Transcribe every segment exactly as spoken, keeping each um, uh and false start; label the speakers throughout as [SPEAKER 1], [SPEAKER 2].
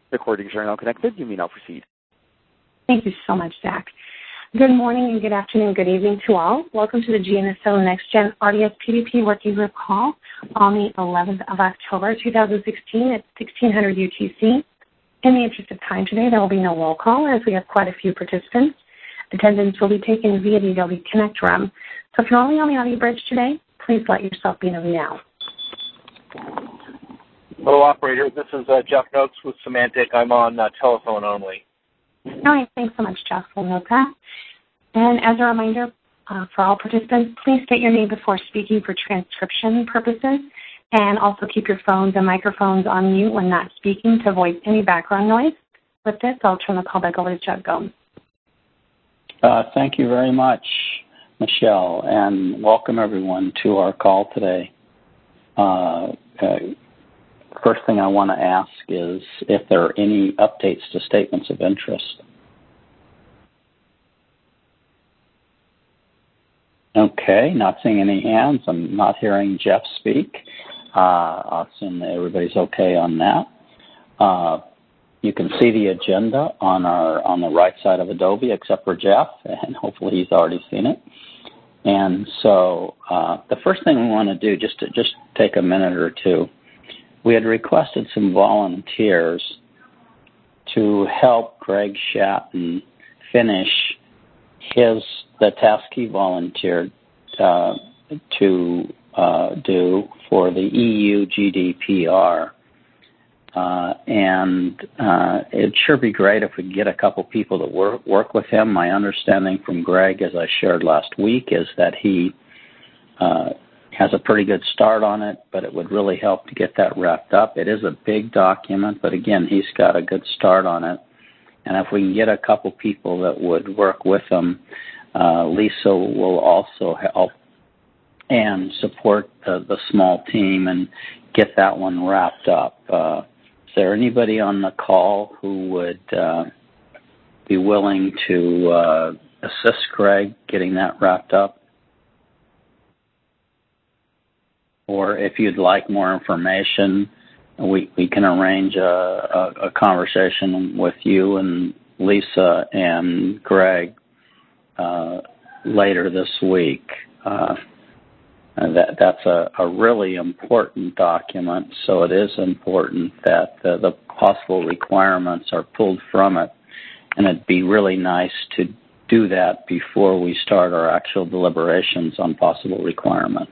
[SPEAKER 1] Recordings are now connected. You may now proceed.
[SPEAKER 2] Thank you so much, Zach. Good morning and good afternoon, good evening to all. Welcome to the G N S O Next Gen R D S P D P Working Group call on the eleventh of October, two thousand sixteen at sixteen hundred U T C. In the interest of time today, there will be no roll call as we have quite a few participants. Attendance will be taken via the Adobe Connect room. So if you're only on the audio bridge today, please let yourself be known now.
[SPEAKER 3] Hello, operator. This is uh, Jeff Noakes with Symantec. I'm on uh, telephone only.
[SPEAKER 2] All right. Thanks so much, Jeff. We'll note that. And as a reminder uh, for all participants, please state your name before speaking for transcription purposes, and also keep your phones and microphones on mute when not speaking to avoid any background noise. With this, I'll turn the call back over to Chuck Gomes.
[SPEAKER 4] Uh, thank you very much, Michelle, and welcome everyone to our call today. Uh, uh, first thing I want to ask is if there are any updates to statements of interest. Okay, not seeing any hands. I'm not hearing Jeff speak. Uh, I'll assume that everybody's okay on that. Uh, you can see the agenda on our on the right side of Adobe, except for Jeff, and hopefully he's already seen it. And so uh, the first thing we want to do, just to just take a minute or two, we had requested some volunteers to help Greg Shatton finish his the task he volunteered uh, to uh, do for the E U G D P R. Uh, and uh, it'd sure be great if we could get a couple people to work, work with him. My understanding from Greg, as I shared last week, is that he uh, has a pretty good start on it, but it would really help to get that wrapped up. It is a big document, but again, he's got a good start on it. And if we can get a couple people that would work with him, uh, Lisa will also help and support the, the small team and get that one wrapped up. Uh, is there anybody on the call who would uh, be willing to uh, assist Greg getting that wrapped up? Or if you'd like more information, we, we can arrange a, a, a conversation with you and Lisa and Greg uh, later this week. Uh, that that's a, a really important document, so it is important that the, the possible requirements are pulled from it, and it'd be really nice to do that before we start our actual deliberations on possible requirements.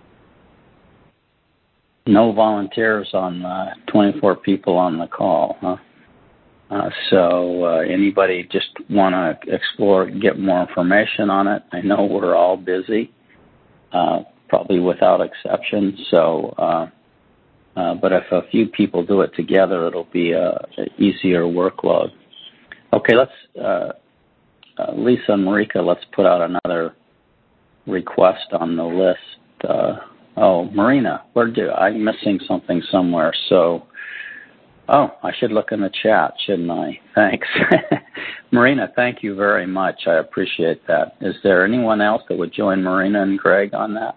[SPEAKER 4] No volunteers on uh, twenty-four people on the call, huh? Uh, so uh, anybody just want to explore, get more information on it? I know we're all busy, uh, probably without exception. So, uh, uh, but if a few people do it together, it'll be a, a easier workload. Okay, let's uh, uh, Lisa and Marika, let's put out another request on the list. Uh, oh, Marina, where do I'm missing something somewhere? So. Oh, I should look in the chat, shouldn't I? Thanks. Marina, thank you very much. I appreciate that. Is there anyone else that would join Marina and Greg on that?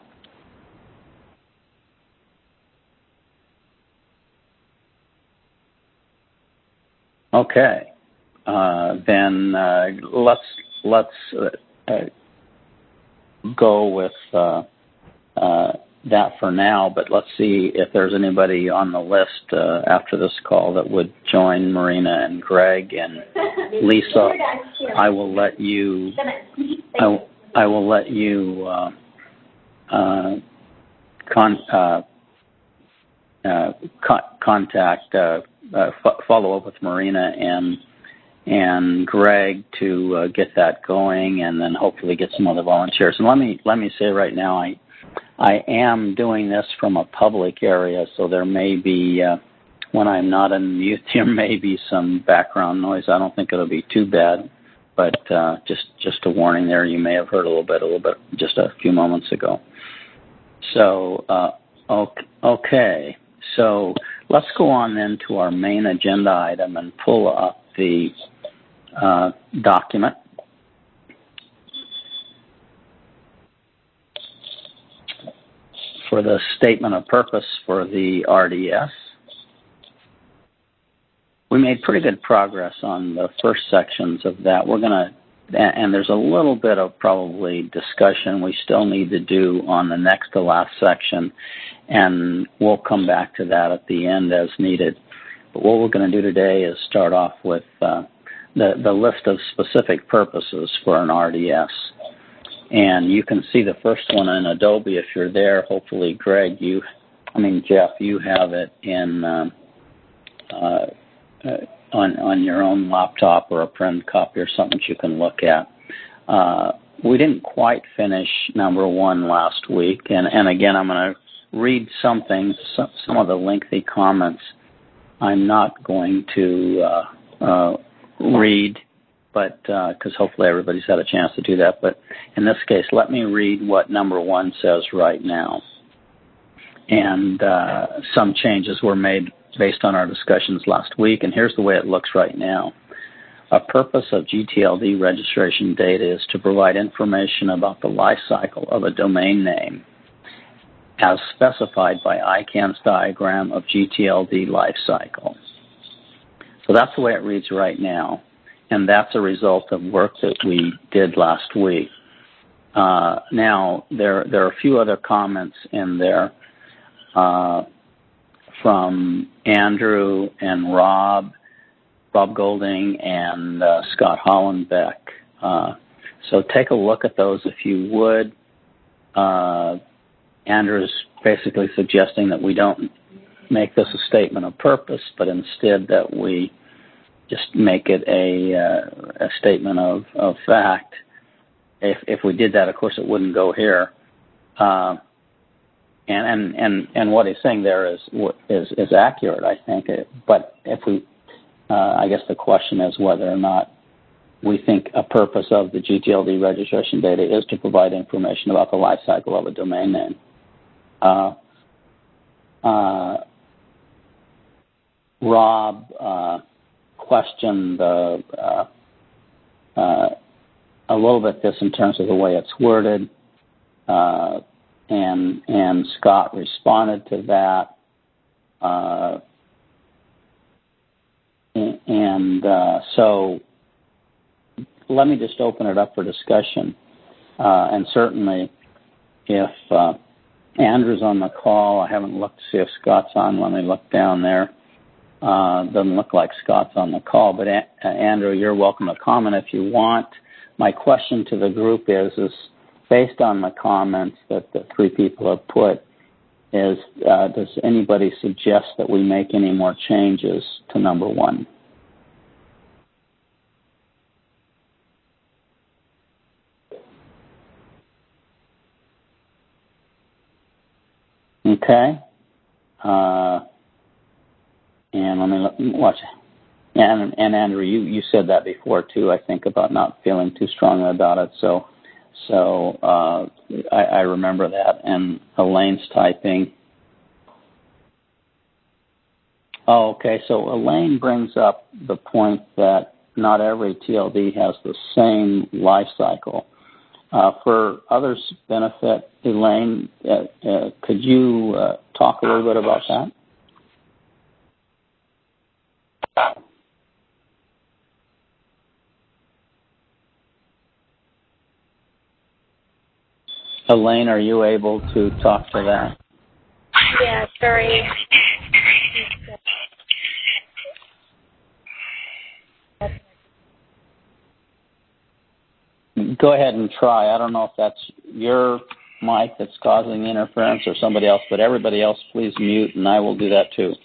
[SPEAKER 4] Okay. Uh, then uh, let's let's uh, uh, go with uh, uh, that for now, but let's see if there's anybody on the list uh, after this call that would join Marina and Greg and Lisa. I will let you. I, I will let you uh, uh, con, uh, uh, con, contact, uh, uh, f- follow up with Marina and and Greg to uh, get that going, and then hopefully get some other volunteers. And let me let me say right now, I. I am doing this from a public area, so there may be, uh, when I'm not in mute, there may be some background noise. I don't think it'll be too bad, but uh, just just a warning there. You may have heard a little bit, a little bit, just a few moments ago. So, uh, okay. So let's go on then to our main agenda item and pull up the uh, document. For the statement of purpose for the R D S. we made pretty good progress on the first sections of that. We're going to, and there's a little bit of probably discussion we still need to do on the next to last section, and we'll come back to that at the end as needed. But what we're going to do today is start off with uh, the, the list of specific purposes for an R D S. And you can see the first one in Adobe if you're there. Hopefully, Greg, you, I mean, Jeff, you have it in um, uh, uh, on on your own laptop or a print copy or something that you can look at. Uh, we didn't quite finish number one last week, and, and again, I'm going to read something, some, some of the lengthy comments I'm not going to uh, uh, read, but because uh, hopefully everybody's had a chance to do that. But in this case, let me read what number one says right now. And uh, some changes were made based on our discussions last week, and here's the way it looks right now. A purpose of G T L D registration data is to provide information about the life cycle of a domain name as specified by I CANN's diagram of G T L D life cycle. So that's the way it reads right now, and that's a result of work that we did last week. Uh, now, there, there are a few other comments in there uh, from Andrew and Rob, Bob Golding, and uh, Scott Hollenbeck. Uh, so take a look at those if you would. Uh, Andrew's basically suggesting that we don't make this a statement of purpose, but instead that we just make it a, uh, a statement of, of fact. If, if we did that, of course, it wouldn't go here. Uh, and, and, and, and what he's saying there is, is, is accurate, I think. But if we, uh, I guess the question is whether or not we think a purpose of the G T L D registration data is to provide information about the life cycle of a domain name. Uh, uh, Rob uh, questioned uh, uh, uh, a little bit this in terms of the way it's worded, uh, and and Scott responded to that, uh, and uh, so let me just open it up for discussion, uh, and certainly if uh, Andrew's on the call. I haven't looked to see if Scott's on. Let me look down there. Uh, doesn't look like Scott's on the call, but uh, Andrew, you're welcome to comment if you want. My question to the group is, is based on the comments that the three people have put, is uh, does anybody suggest that we make any more changes to number one? Okay. Uh, and let me look, watch. And, and Andrew, you, you said that before too, I think, about not feeling too strongly about it. So, so uh, I, I remember that. And Elaine's typing. Oh, okay. So Elaine brings up the point that not every T L D has the same life cycle. Uh, for others' benefit, Elaine, uh, uh, could you uh, talk a little bit about that? Elaine, are you able to talk to that?
[SPEAKER 5] Yeah, sorry.
[SPEAKER 4] Go ahead and try. I don't know if that's your mic that's causing interference or somebody else, but everybody else please mute, and I will do that too.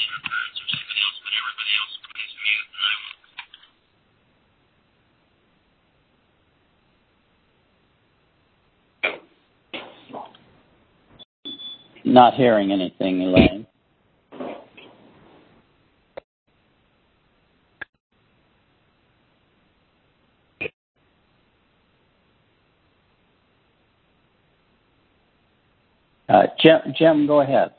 [SPEAKER 4] Not hearing anything, Elaine. Uh, Jim, Jim, go ahead.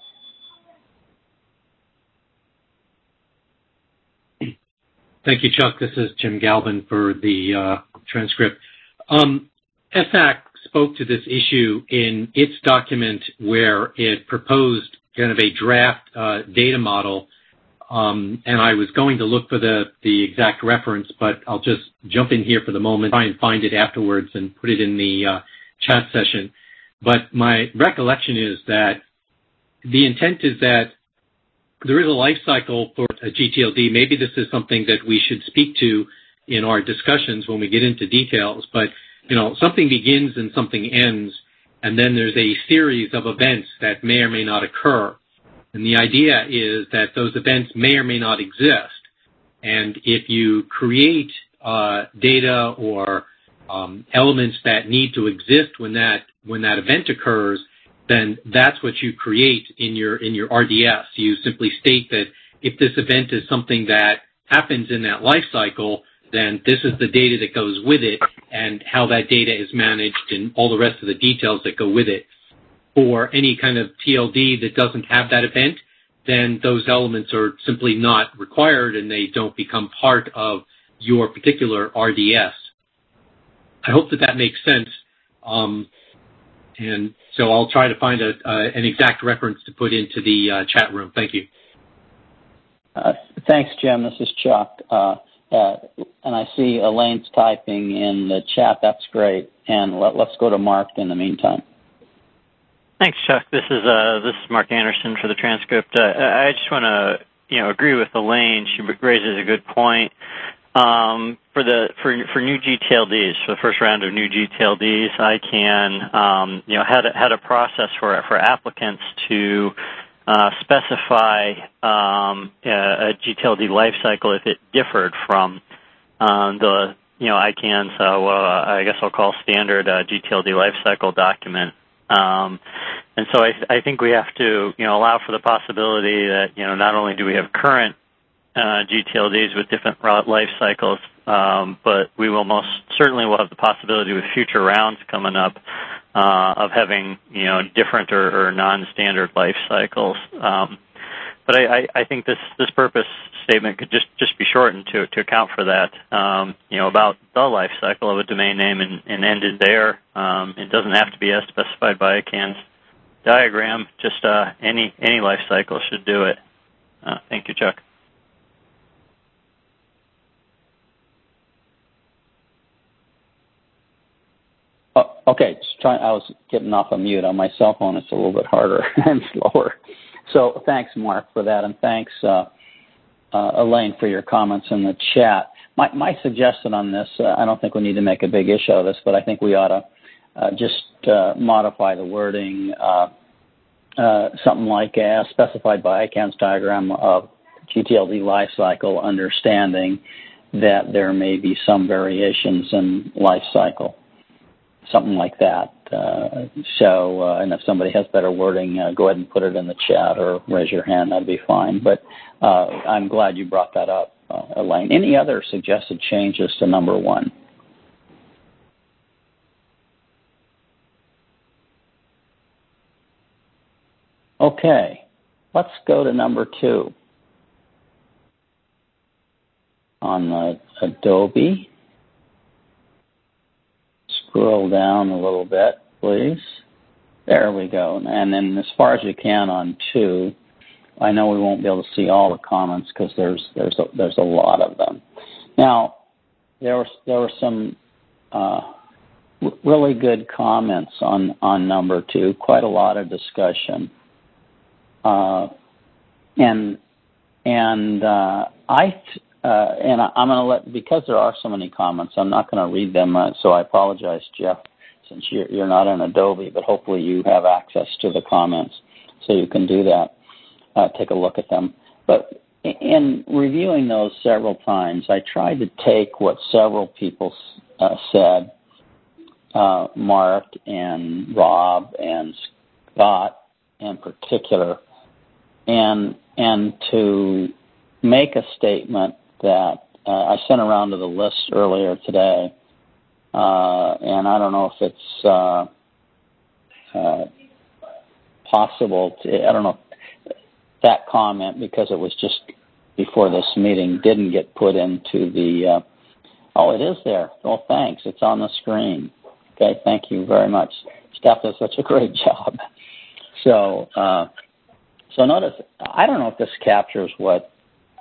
[SPEAKER 6] Thank you, Chuck. This is Jim Galvin for the uh, transcript. Um, F A C spoke to this issue in its document where it proposed kind of a draft uh, data model Um, and I was going to look for the, the exact reference, but I'll just jump in here for the moment, try and find it afterwards and put it in the uh, chat session. But my recollection is that the intent is that there is a life cycle for a G T L D. Maybe this is something that we should speak to in our discussions when we get into details. But, you know, something begins and something ends, and then there's a series of events that may or may not occur. And the idea is that those events may or may not exist. And if you create uh, data or um, elements that need to exist when that when that event occurs, then that's what you create in your in your R D S. You simply state that if this event is something that happens in that life cycle, then this is the data that goes with it and how that data is managed and all the rest of the details that go with it. For any kind of T L D that doesn't have that event, then those elements are simply not required and they don't become part of your particular R D S. I hope that that makes sense. Um, and so I'll try to find a, uh, an exact reference to put into the uh, chat room. Thank you.
[SPEAKER 4] Uh, thanks, Jim. This is Chuck. Uh, uh, and I see Elaine's typing in the chat. That's great. And let, let's go to Mark in the meantime.
[SPEAKER 7] Thanks, Chuck. This is uh, this is Mark Anderson for the transcript. Uh, I just want to, you know, agree with Elaine. She raises a good point. Um, for the for for new G T L Ds, for the first round of new G T L Ds, I can, um, you know, had a, had a process for for applicants to uh, specify um, a, a G T L D lifecycle if it differed from um, the, you know, I C A N's, uh, well, I guess I'll call standard uh, G T L D lifecycle document. Um, and so I, I think we have to, you know, allow for the possibility that, you know, not only do we have current uh, G T L Ds with different life cycles, um, but we will most certainly will have the possibility with future rounds coming up uh, of having, you know, different or, or non-standard life cycles. Um, but I, I, I think this, this purpose statement could just, just be shortened to, to account for that, um, you know, about the life cycle of a domain name and, and ended there. Um, it doesn't have to be as specified by I C A N's diagram. Just uh, any any life cycle should do it. Uh, thank you, Chuck.
[SPEAKER 4] Oh, okay, just trying, I was getting off of mute. On my cell phone, it's a little bit harder and slower. So thanks, Mark, for that, and thanks, uh, uh, Elaine, for your comments in the chat. My, my suggestion on this, uh, I don't think we need to make a big issue of this, but I think we ought to uh, just uh, modify the wording, uh, uh, something like as specified by I C A N's diagram of G T L D lifecycle, understanding that there may be some variations in lifecycle, something like that. Uh, so, uh, and if somebody has better wording, uh, go ahead and put it in the chat or raise your hand. That'd be fine. But uh, I'm glad you brought that up, uh, Elaine. Any other suggested changes to number one? Okay, let's go to number two on uh, Adobe. Scroll down a little bit, please. There we go. And then as far as you can on two, I know we won't be able to see all the comments because there's there's a, there's a lot of them. Now, there were there were some uh, really good comments on on number two. Quite a lot of discussion, uh, and and uh, I. Uh, and I, I'm going to let, because there are so many comments, I'm not going to read them, uh, so I apologize, Jeff, since you're, you're not in Adobe, but hopefully you have access to the comments, so you can do that, uh, take a look at them. But in reviewing those several times, I tried to take what several people uh, said, uh, Mark and Rob and Scott in particular, and and to make a statement that uh, I sent around to the list earlier today, uh, and I don't know if it's uh, uh, possible to, I don't know, that comment, because it was just before this meeting, didn't get put into the, uh, oh, it is there. Oh, thanks. It's on the screen. Okay, thank you very much. Staff does such a great job. So, uh, so notice, I don't know if this captures what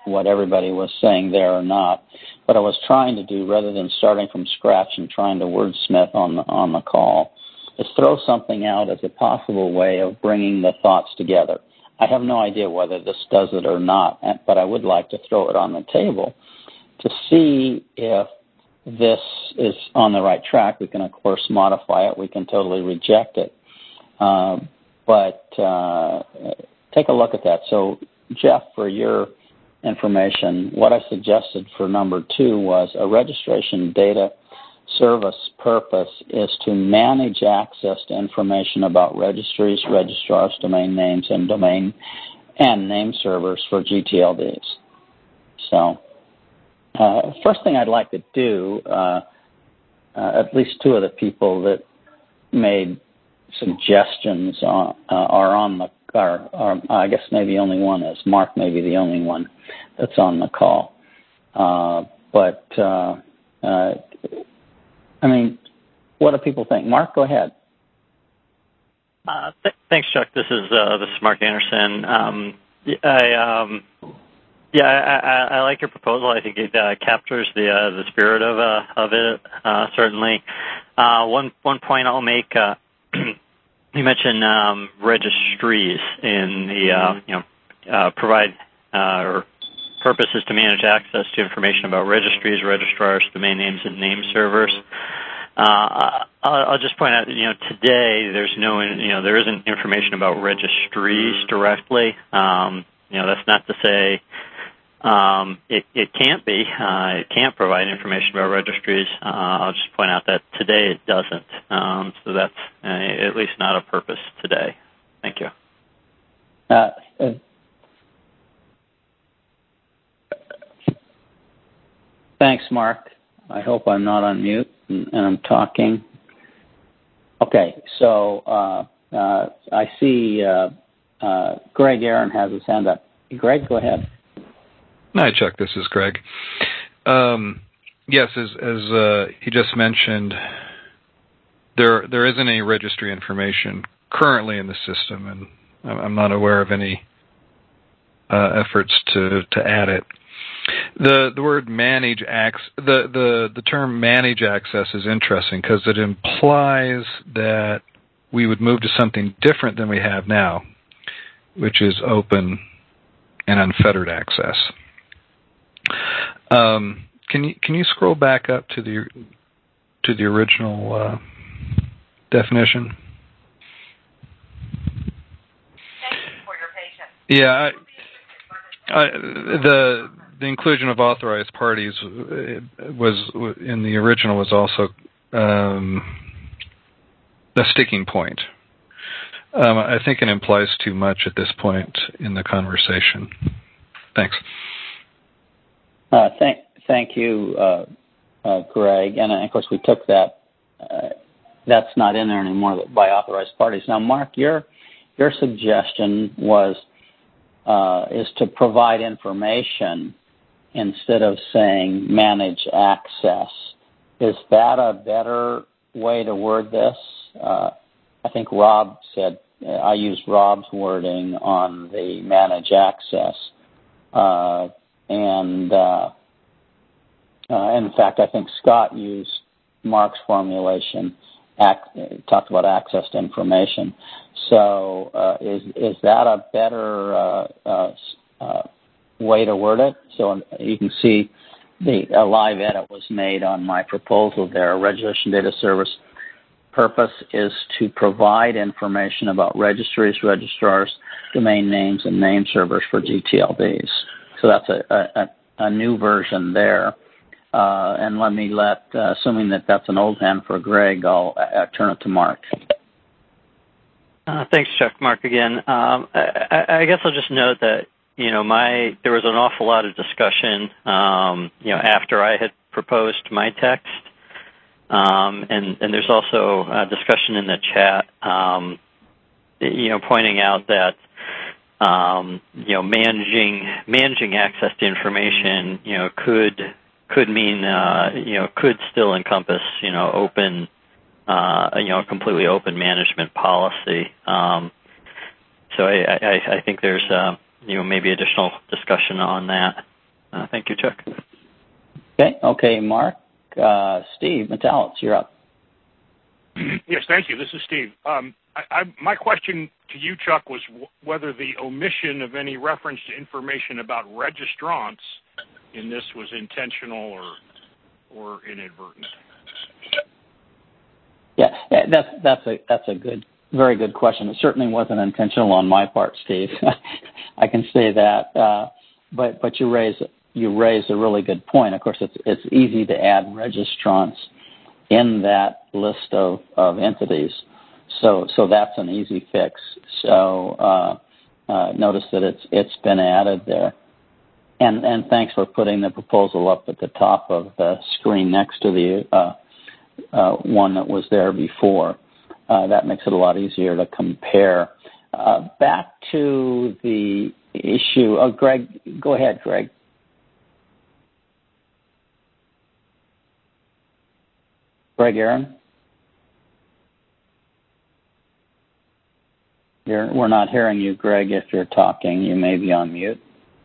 [SPEAKER 4] what everybody was saying there or not. What I was trying to do, rather than starting from scratch and trying to wordsmith on the, on the call, is throw something out as a possible way of bringing the thoughts together. I have no idea whether this does it or not, but I would like to throw it on the table to see if this is on the right track. We can, of course, modify it. We can totally reject it. Uh, but uh, take a look at that. So, Jeff, for your information, what I suggested for number two was a registration data service purpose is to manage access to information about registries, registrars, domain names, and domain and name servers for G T L Ds. So, uh, first thing I'd like to do, uh, uh, at least two of the people that made suggestions on, uh, are on the, are, are, I guess maybe only one is. Mark may be the only one that's on the call. Uh, but, uh, uh, I mean, what do people think? Mark, go ahead.
[SPEAKER 7] Uh, th- thanks, Chuck. This is uh, this is Mark Anderson. Um, I um, yeah, I, I, I like your proposal. I think it uh, captures the uh, the spirit of uh, of it. Uh, certainly, uh, one one point I'll make. Uh, you mentioned um, registries in the uh, you know uh, provide uh, or purpose is to manage access to information about registries, registrars, domain names, and name servers. Uh, I'll, I'll just point out, you know, today there's no, you know, there isn't information about registries directly. Um, you know, that's not to say um, it, it can't be. Uh, it can't provide information about registries. Uh, I'll just point out that today it doesn't. Um, so that's uh, at least not a purpose today. Thank you.
[SPEAKER 4] Uh, uh, Thanks, Mark. I hope I'm not on mute and, and I'm talking. Okay, so uh, uh, I see uh, uh, Greg Aaron has his hand up. Greg, go ahead.
[SPEAKER 8] Hi, Chuck. This is Greg. Um, yes, as, as uh, he just mentioned, there there isn't any registry information currently in the system, and I'm not aware of any uh, efforts to, to add it. The the word manage access, the, the, the term manage access is interesting because it implies that we would move to something different than we have now, which is open and unfettered access. Um, can you can you scroll back up to the to the original uh, definition?
[SPEAKER 9] Thank you for your patience.
[SPEAKER 8] Yeah, I, I, the the inclusion of authorized parties was in the original was also um, a sticking point. Um, I think it implies too much at this point in the conversation. Thanks.
[SPEAKER 4] Uh, thank, thank you, uh, uh, Greg. And, uh, of course, we took that. Uh, that's not in there anymore by authorized parties. Now, Mark, your your suggestion was uh, is to provide information instead of saying manage access. Is that a better way to word this? Uh, I think Rob said, uh, I used Rob's wording on the manage access. Uh, and uh, uh, in fact, I think Scott used Mark's formulation, act, talked about access to information. So uh, is is that a better uh, uh, uh, way to word it? So you can see the a live edit was made on my proposal there. A registration data service purpose is to provide information about registries, registrars, domain names, and name servers for G T L Ds. So that's a, a, a new version there. Uh, and let me let, uh, assuming that that's an old hand for Greg, I'll uh, turn it to Mark.
[SPEAKER 7] Uh, thanks, Chuck. Mark again. Um, I, I guess I'll just note that, you know, my there was an awful lot of discussion, um, you know, after I had proposed my text. Um, and, and there's also a discussion in the chat, um, you know, pointing out that, um, you know, managing managing access to information, you know, could could mean, uh, you know, could still encompass, you know, open, uh, you know, completely open management policy. Um, so I, I, I think there's, uh, you know, maybe additional discussion on that. Uh, thank you, Chuck.
[SPEAKER 4] Okay, okay, Mark. Uh, Steve Metalis, you're up.
[SPEAKER 10] Yes, thank you. This is Steve. Um, I, I, my question to you, Chuck, was w- whether the omission of any reference to information about registrants in this was intentional or or inadvertent.
[SPEAKER 4] Yeah, that's that's a that's a good, very good question. It certainly wasn't intentional on my part, Steve. I can say that. Uh, but but you raise you raise a really good point. Of course, it's it's easy to add registrants in that list of, of entities, so so that's an easy fix. So uh, uh, notice that it's it's been added there. And and thanks for putting the proposal up at the top of the screen next to the uh, uh, one that was there before. Uh, that makes it a lot easier to compare. Uh, back to the issue. Oh, Greg, go ahead, Greg. Greg Aaron? You're, we're not hearing you, Greg, if you're talking. You may be on mute.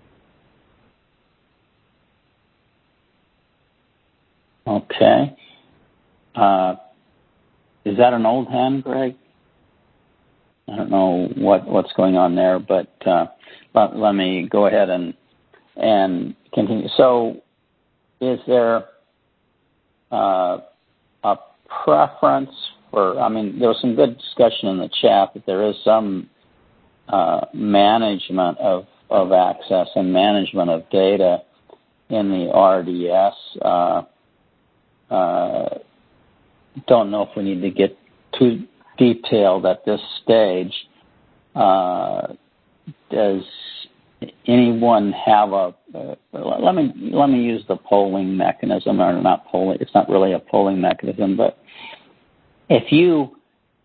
[SPEAKER 4] Okay. Uh, is that an old hand, Greg? I don't know what, what's going on there, but uh, let, let me go ahead and and continue. So, is there uh, a preference for? I mean, there was some good discussion in the chat that there is some uh, management of of access and management of data in the R D S. Uh, Uh, don't know if we need to get too detailed at this stage. Uh, does anyone have a? Uh, let me let me use the polling mechanism, or not polling. It's not really a polling mechanism, but if you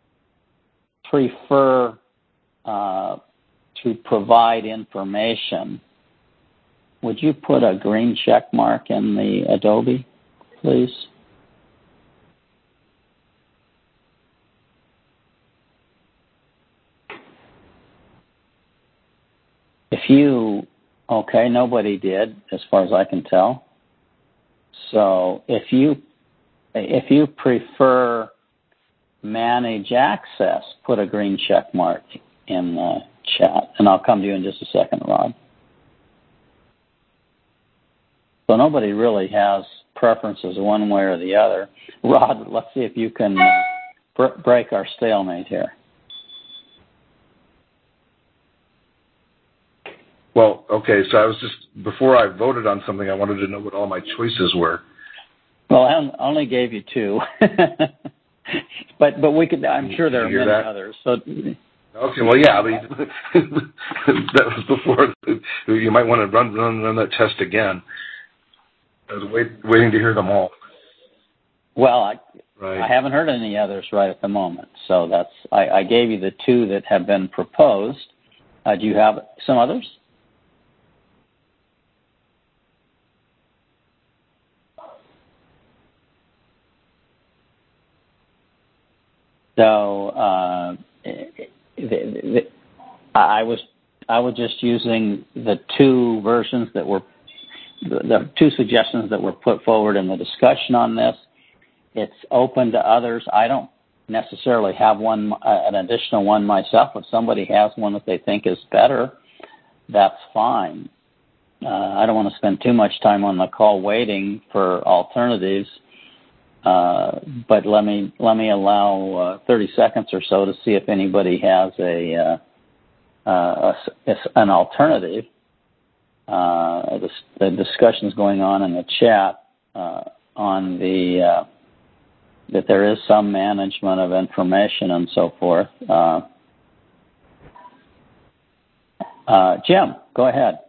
[SPEAKER 4] prefer uh, to provide information, would you put a green check mark in the Adobe, please? If you, okay, nobody did, as far as I can tell. So if you, if you prefer manage access, put a green check mark in the chat, and I'll come to you in just a second, Rod. So nobody really has preferences one way or the other. Rod, let's see if you can br- break our stalemate here.
[SPEAKER 11] Well, okay, so I was just, before I voted on something, I wanted to know what all my choices were.
[SPEAKER 4] Well, I only gave you two. but but we could, I'm sure there are many
[SPEAKER 11] that?
[SPEAKER 4] others. So.
[SPEAKER 11] Okay, well, yeah, I mean, that was before. You might want to run run, run that test again. I was wait, waiting to hear them all.
[SPEAKER 4] Well, I,
[SPEAKER 11] right.
[SPEAKER 4] I haven't heard any others right at the moment. So that's, I, I gave you the two that have been proposed. Uh, do you have some others? So uh, the, the, I was I was just using the two versions that were the, the two suggestions that were put forward in the discussion on this. It's open to others. I don't necessarily have one uh, an additional one myself. If somebody has one that they think is better, that's fine. Uh, I don't want to spend too much time on the call waiting for alternatives. Uh, but let me let me allow uh, thirty seconds or so to see if anybody has a, uh, uh, a an alternative. Uh, the, the discussion is going on in the chat uh, on the uh, that there is some management of information and so forth. Uh, uh, Jim, go ahead.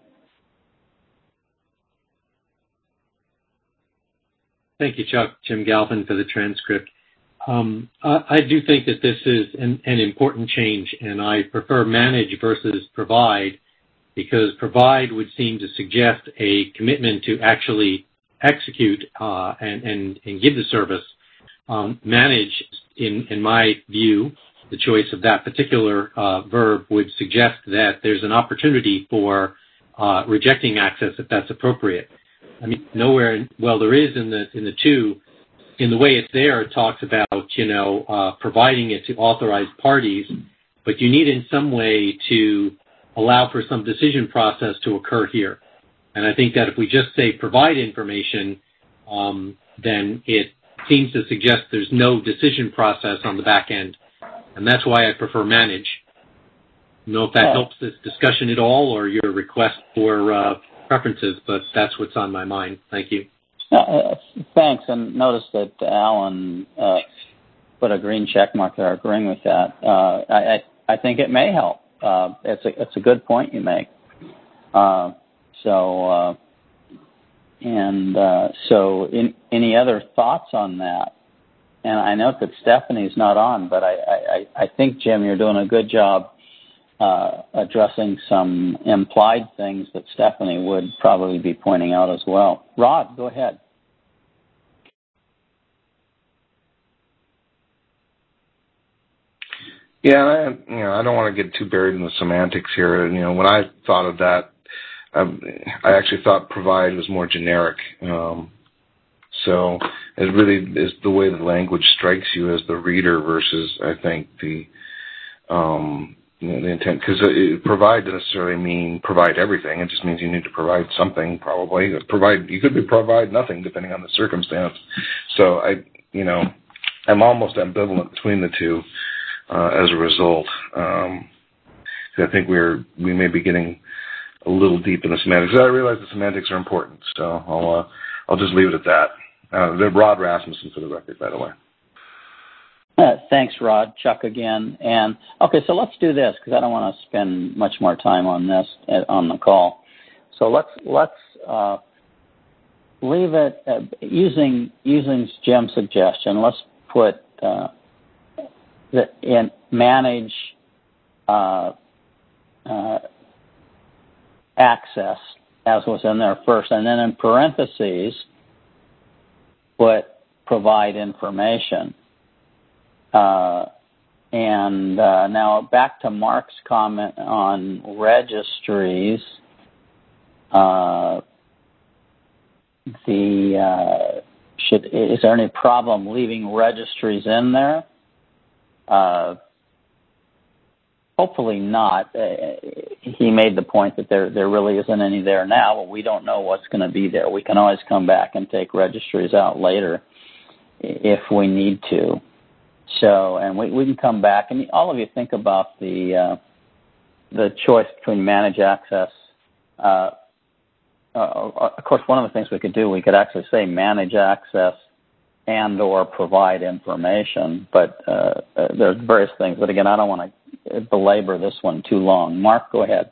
[SPEAKER 6] Thank you, Chuck. Jim Galvin for the transcript. Um, I, I do think that this is an, an important change, and I prefer manage versus provide, because provide would seem to suggest a commitment to actually execute uh, and, and, and give the service. Um, manage, in, in my view, the choice of that particular uh, verb would suggest that there's an opportunity for uh, rejecting access if that's appropriate. I mean, nowhere, well, there is in the in the two, in the way it's there, it talks about, you know, uh, providing it to authorized parties, but you need in some way to allow for some decision process to occur here. And I think that if we just say provide information, um, then it seems to suggest there's no decision process on the back end. And that's why I prefer manage. I don't know if that helps this discussion at all or your request for uh, preferences, but that's what's on my mind. Thank you.
[SPEAKER 4] Uh, thanks. And notice that Alan uh, put a green check mark there agreeing with that. Uh, I, I think it may help. Uh, it's, a, it's a good point you make. Uh, so, uh, and uh, so in, any other thoughts on that? And I note that Stephanie's not on, but I, I, I think, Jim, you're doing a good job uh, addressing some implied things that Stephanie would probably be pointing out as well. Rod, go ahead.
[SPEAKER 11] Yeah, I, you know, I don't want to get too buried in the semantics here. You know, when I thought of that, um, I actually thought provide was more generic. Um, so it really is the way the language strikes you as the reader versus, I think, the um, you know, the intent. Because provide doesn't necessarily mean provide everything. It just means you need to provide something. Probably provide. You could be provide nothing depending on the circumstance. So I, you know, I'm almost ambivalent between the two. Uh, as a result, um, I think we're we may be getting a little deep in the semantics. I realize the semantics are important, so I'll uh, I'll just leave it at that. Uh, they're Rod Rasmussen for the record, by the way.
[SPEAKER 4] Uh, thanks, Rod. Chuck again. And okay, so let's do this because I don't want to spend much more time on this uh, on the call. So let's let's uh, leave it uh, using using Jim's suggestion. Let's put. Uh, That in manage uh, uh, access, as was in there first, and then in parentheses, put provide information. Uh, and uh, now back to Mark's comment on registries. Uh, the uh, should is there any problem leaving registries in there? Uh, hopefully not. Uh, he made the point that there there really isn't any there now, but we don't know what's going to be there. We can always come back and take registries out later if we need to. So, and we, we can come back, and all of you think about the uh, the choice between manage access. Uh, uh, of course, one of the things we could do, we could actually say manage access and or provide information, but uh, uh, there's various things. But again, I don't want to belabor this one too long. Mark, go ahead.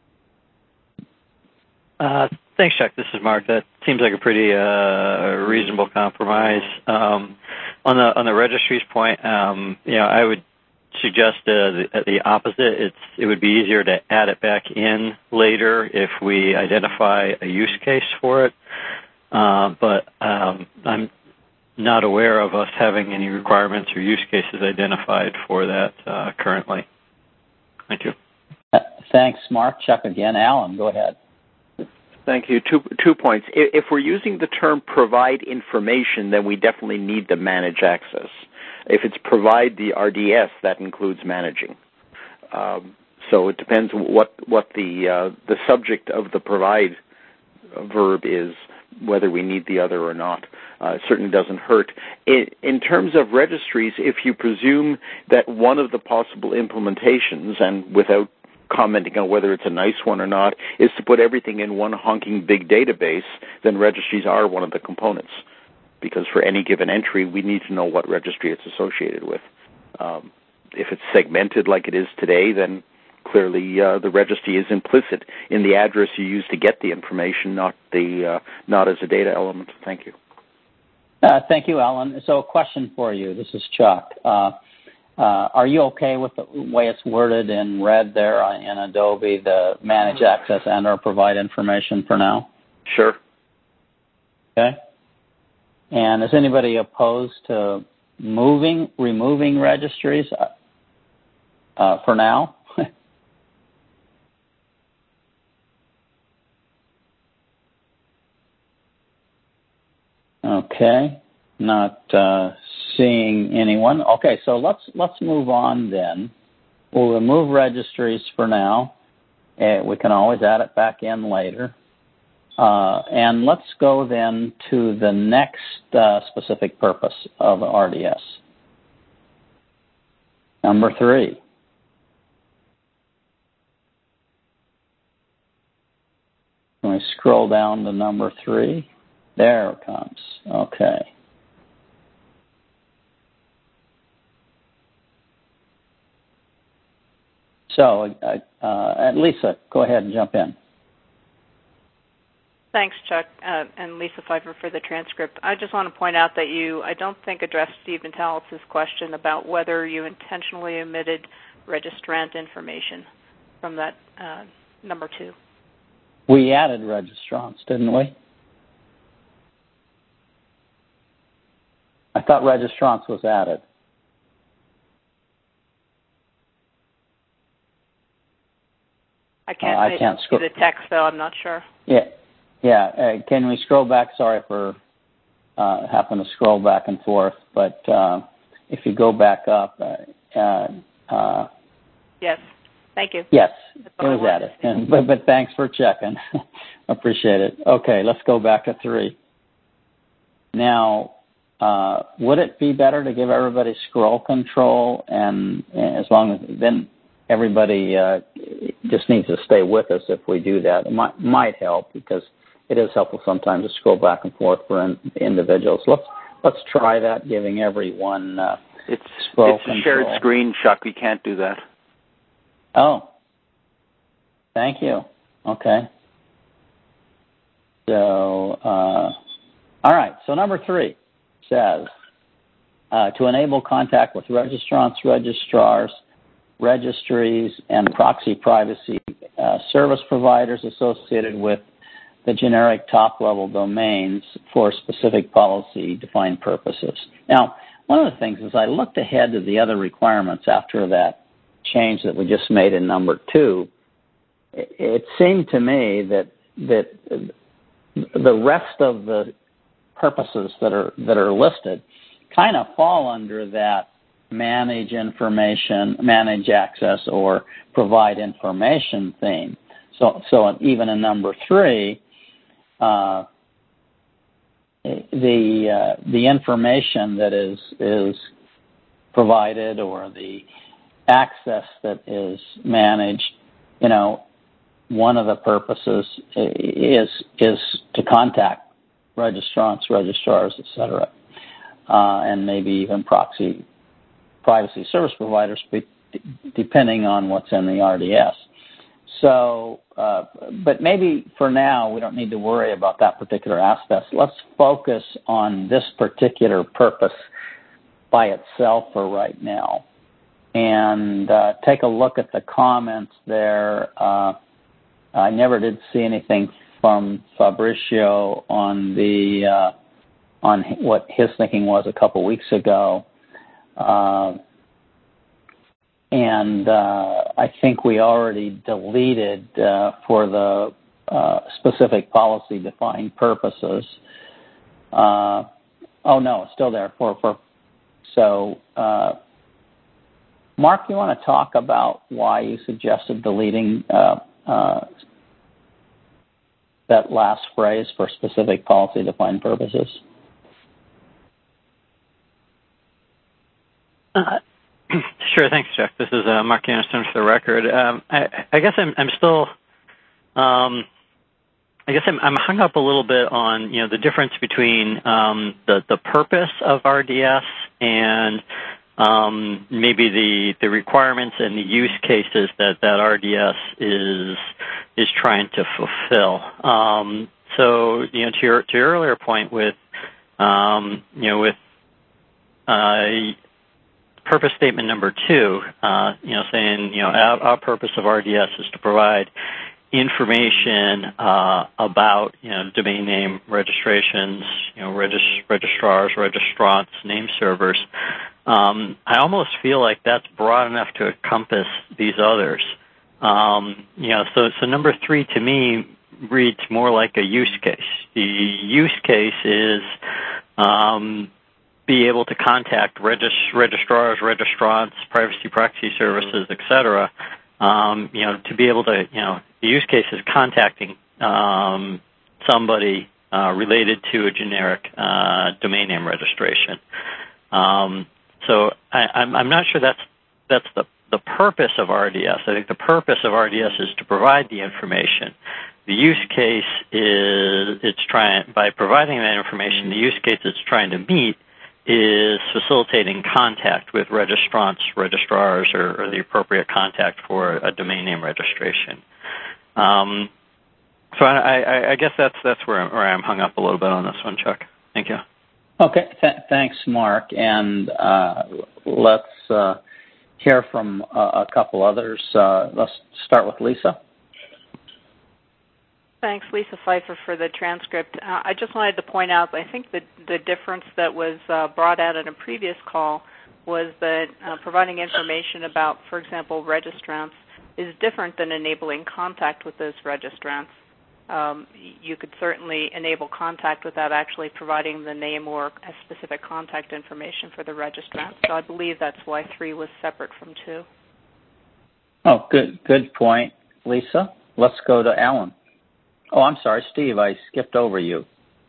[SPEAKER 7] Uh, thanks, Chuck. This is Mark. That seems like a pretty uh, reasonable compromise. Um, on the on the registries point, um, you know, I would suggest uh, the, the opposite. It's it would be easier to add it back in later if we identify a use case for it. Uh, but um, I'm not aware of us having any requirements or use cases identified for that uh, currently. Thank you.
[SPEAKER 4] Uh, thanks, Mark. Chuck again. Alan, go ahead.
[SPEAKER 12] Thank you. Two two points. If we're using the term provide information, then we definitely need the manage access. If it's provide the R D S, that includes managing. Um, so it depends what what the uh, the subject of the provide verb is, whether we need the other or not. Uh, it certainly doesn't hurt. In, in terms of registries, if you presume that one of the possible implementations, and without commenting on whether it's a nice one or not, is to put everything in one honking big database, then registries are one of the components. Because for any given entry, we need to know what registry it's associated with. Um, if it's segmented like it is today, then clearly uh, the registry is implicit in the address you use to get the information, not the uh, not as a data element. Thank you.
[SPEAKER 4] Uh, thank you, Alan. So a question for you. This is Chuck. Uh, uh, are you okay with the way it's worded in red there in Adobe, the manage access and or provide information for now?
[SPEAKER 12] Sure.
[SPEAKER 4] Okay. And is anybody opposed to moving, removing registries uh, uh, for now? Okay, not uh, seeing anyone. Okay, so let's let's move on then. We'll remove registries for now. Uh, we can always add it back in later. Uh, and let's go then to the next uh, specific purpose of R D S. Number three. Can we scroll down to number three? There it comes. Okay. So, uh, uh, Lisa, go ahead and jump in.
[SPEAKER 13] Thanks, Chuck, uh, and Lisa Pfeiffer for the transcript. I just want to point out that you, I don't think, addressed Steve Metalis' question about whether you intentionally omitted registrant information from that uh, number two.
[SPEAKER 4] We added registrants, didn't we? I thought registrants was added.
[SPEAKER 13] I can't,
[SPEAKER 4] uh, I can't
[SPEAKER 13] see the text, though. I'm not sure.
[SPEAKER 4] Yeah. Yeah, uh, can we scroll back? Sorry for uh, having to scroll back and forth, but uh, if you go back up. Uh, uh, uh,
[SPEAKER 13] yes, thank you.
[SPEAKER 4] Yes, it was added, and, but, but thanks for checking. Appreciate it. Okay, let's go back to three. Now, uh, would it be better to give everybody scroll control, and, and as long as then everybody uh, just needs to stay with us if we do that. It might, might help because it is helpful sometimes to scroll back and forth for in, individuals. Let's let's try that, giving everyone uh,
[SPEAKER 12] it's
[SPEAKER 4] scroll
[SPEAKER 12] it's
[SPEAKER 4] control.
[SPEAKER 12] a shared screen, Chuck. We can't do that.
[SPEAKER 4] Oh, thank you. Okay. So, uh, all right. So number three says uh, to enable contact with registrants, registrars, registries, and proxy privacy uh, service providers associated with the generic top-level domains for specific policy-defined purposes. Now, one of the things is I looked ahead to the other requirements after that change that we just made in number two. It, it seemed to me that that the rest of the purposes that are that are listed kind of fall under that manage information, manage access, or provide information theme. So, so even in number three, uh, the uh, the information that is is provided or the access that is managed, you know, one of the purposes is is to contact registrants, registrars, et cetera, uh, and maybe even proxy privacy service providers, depending on what's in the R D S. So, uh, but maybe for now we don't need to worry about that particular aspect. Let's focus on this particular purpose by itself for right now, and uh, take a look at the comments there. Uh, I never did see anything from Fabrizio on the uh, on what his thinking was a couple weeks ago. Uh, and uh, I think we already deleted uh, for the uh, specific policy-defined purposes. Uh, oh no, it's still there. For for so, uh, Mark, you want to talk about why you suggested deleting uh, uh, that last phrase for specific policy-defined purposes?
[SPEAKER 7] Uh, sure, thanks, Chuck. This is uh, Mark Anderson for the record. Um, I, I guess I'm, I'm still, um, I guess I'm, I'm hung up a little bit on, you know, the difference between um, the the purpose of R D S and um, maybe the the requirements and the use cases that that R D S is is trying to fulfill. Um, so, you know, to your to your earlier point with, um, you know, with uh, purpose statement number two, uh, you know, saying, you know, our, our purpose of R D S is to provide information uh, about, you know, domain name registrations, you know, regist- registrars, registrants, name servers. Um, I almost feel like that's broad enough to encompass these others. Um, you know, so so number three to me reads more like a use case. The use case is um, be able to contact regist- registrars, registrants, privacy proxy services, et cetera. Um, you know, to be able to, you know, the use case is contacting um, somebody uh, related to a generic uh, domain name registration. Um, so I, I'm, I'm not sure that's that's the the purpose of R D S. I think the purpose of R D S is to provide the information. The use case is it's trying by providing that information. The use case it's trying to meet is facilitating contact with registrants, registrars, or, or the appropriate contact for a domain name registration. Um, so I, I, I guess that's that's where, where I'm hung up a little bit on this one, Chuck. Thank you.
[SPEAKER 4] Okay, th- thanks, Mark. And uh, let's uh, hear from uh, a couple others. Uh, let's start with Lisa.
[SPEAKER 13] Thanks, Lisa Pfeiffer, for the transcript. Uh, I just wanted to point out, I think the, the difference that was uh, brought out in a previous call was that uh, providing information about, for example, registrants is different than enabling contact with those registrants. Um, you could certainly enable contact without actually providing the name or a specific contact information for the registrant. So I believe that's why three was separate from two.
[SPEAKER 4] Oh, good, good point, Lisa. Let's go to Alan. Oh, I'm sorry, Steve. I skipped over you.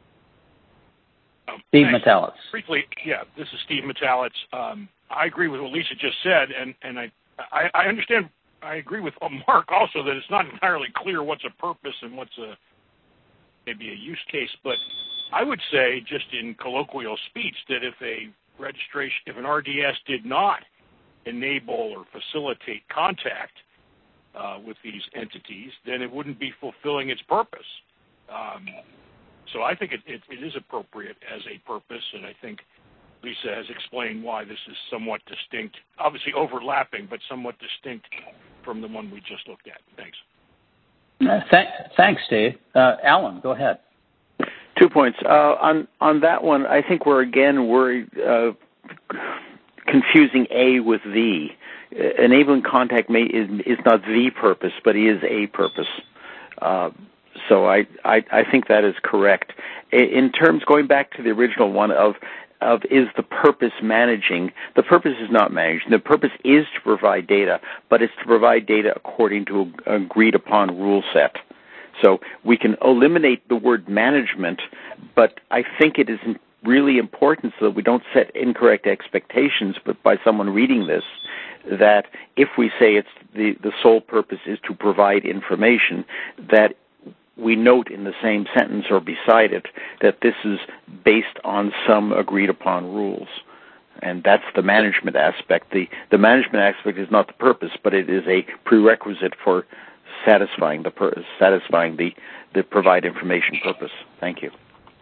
[SPEAKER 10] Um,
[SPEAKER 4] Steve
[SPEAKER 10] thanks.
[SPEAKER 4] Metalitz.
[SPEAKER 10] Briefly, yeah, this is Steve Metalitz. Um, I agree with what Lisa just said, and, and I, I, I understand. I agree with Mark also that it's not entirely clear what's a purpose and what's a maybe a use case. But I would say, just in colloquial speech, that if a registration, if an R D S did not enable or facilitate contact uh, with these entities, then it wouldn't be fulfilling its purpose. Um, so I think it, it, it is appropriate as a purpose, and I think Lisa has explained why this is somewhat distinct, obviously overlapping, but somewhat distinct from the one we just looked at. Thanks.
[SPEAKER 4] Uh, th- thanks, Steve. Uh, Alan, go ahead.
[SPEAKER 12] Two points. Uh, on on that one, I think we're again we're uh, confusing A with the. Uh, enabling contact may is, is not the purpose, but is a purpose. Uh, so I, I I think that is correct. In terms, going back to the original one of of is the purpose managing, the purpose is not managing. The purpose is to provide data, but it's to provide data according to an agreed upon rule set. So we can eliminate the word management, but I think it is really important so that we don't set incorrect expectations but by someone reading this, that if we say it's the, the sole purpose is to provide information, that we note in the same sentence or beside it that this is based on some agreed upon rules. And that's the management aspect. The, the management aspect is not the purpose, but it is a prerequisite for satisfying the pur- satisfying the, the provide information purpose. Thank you.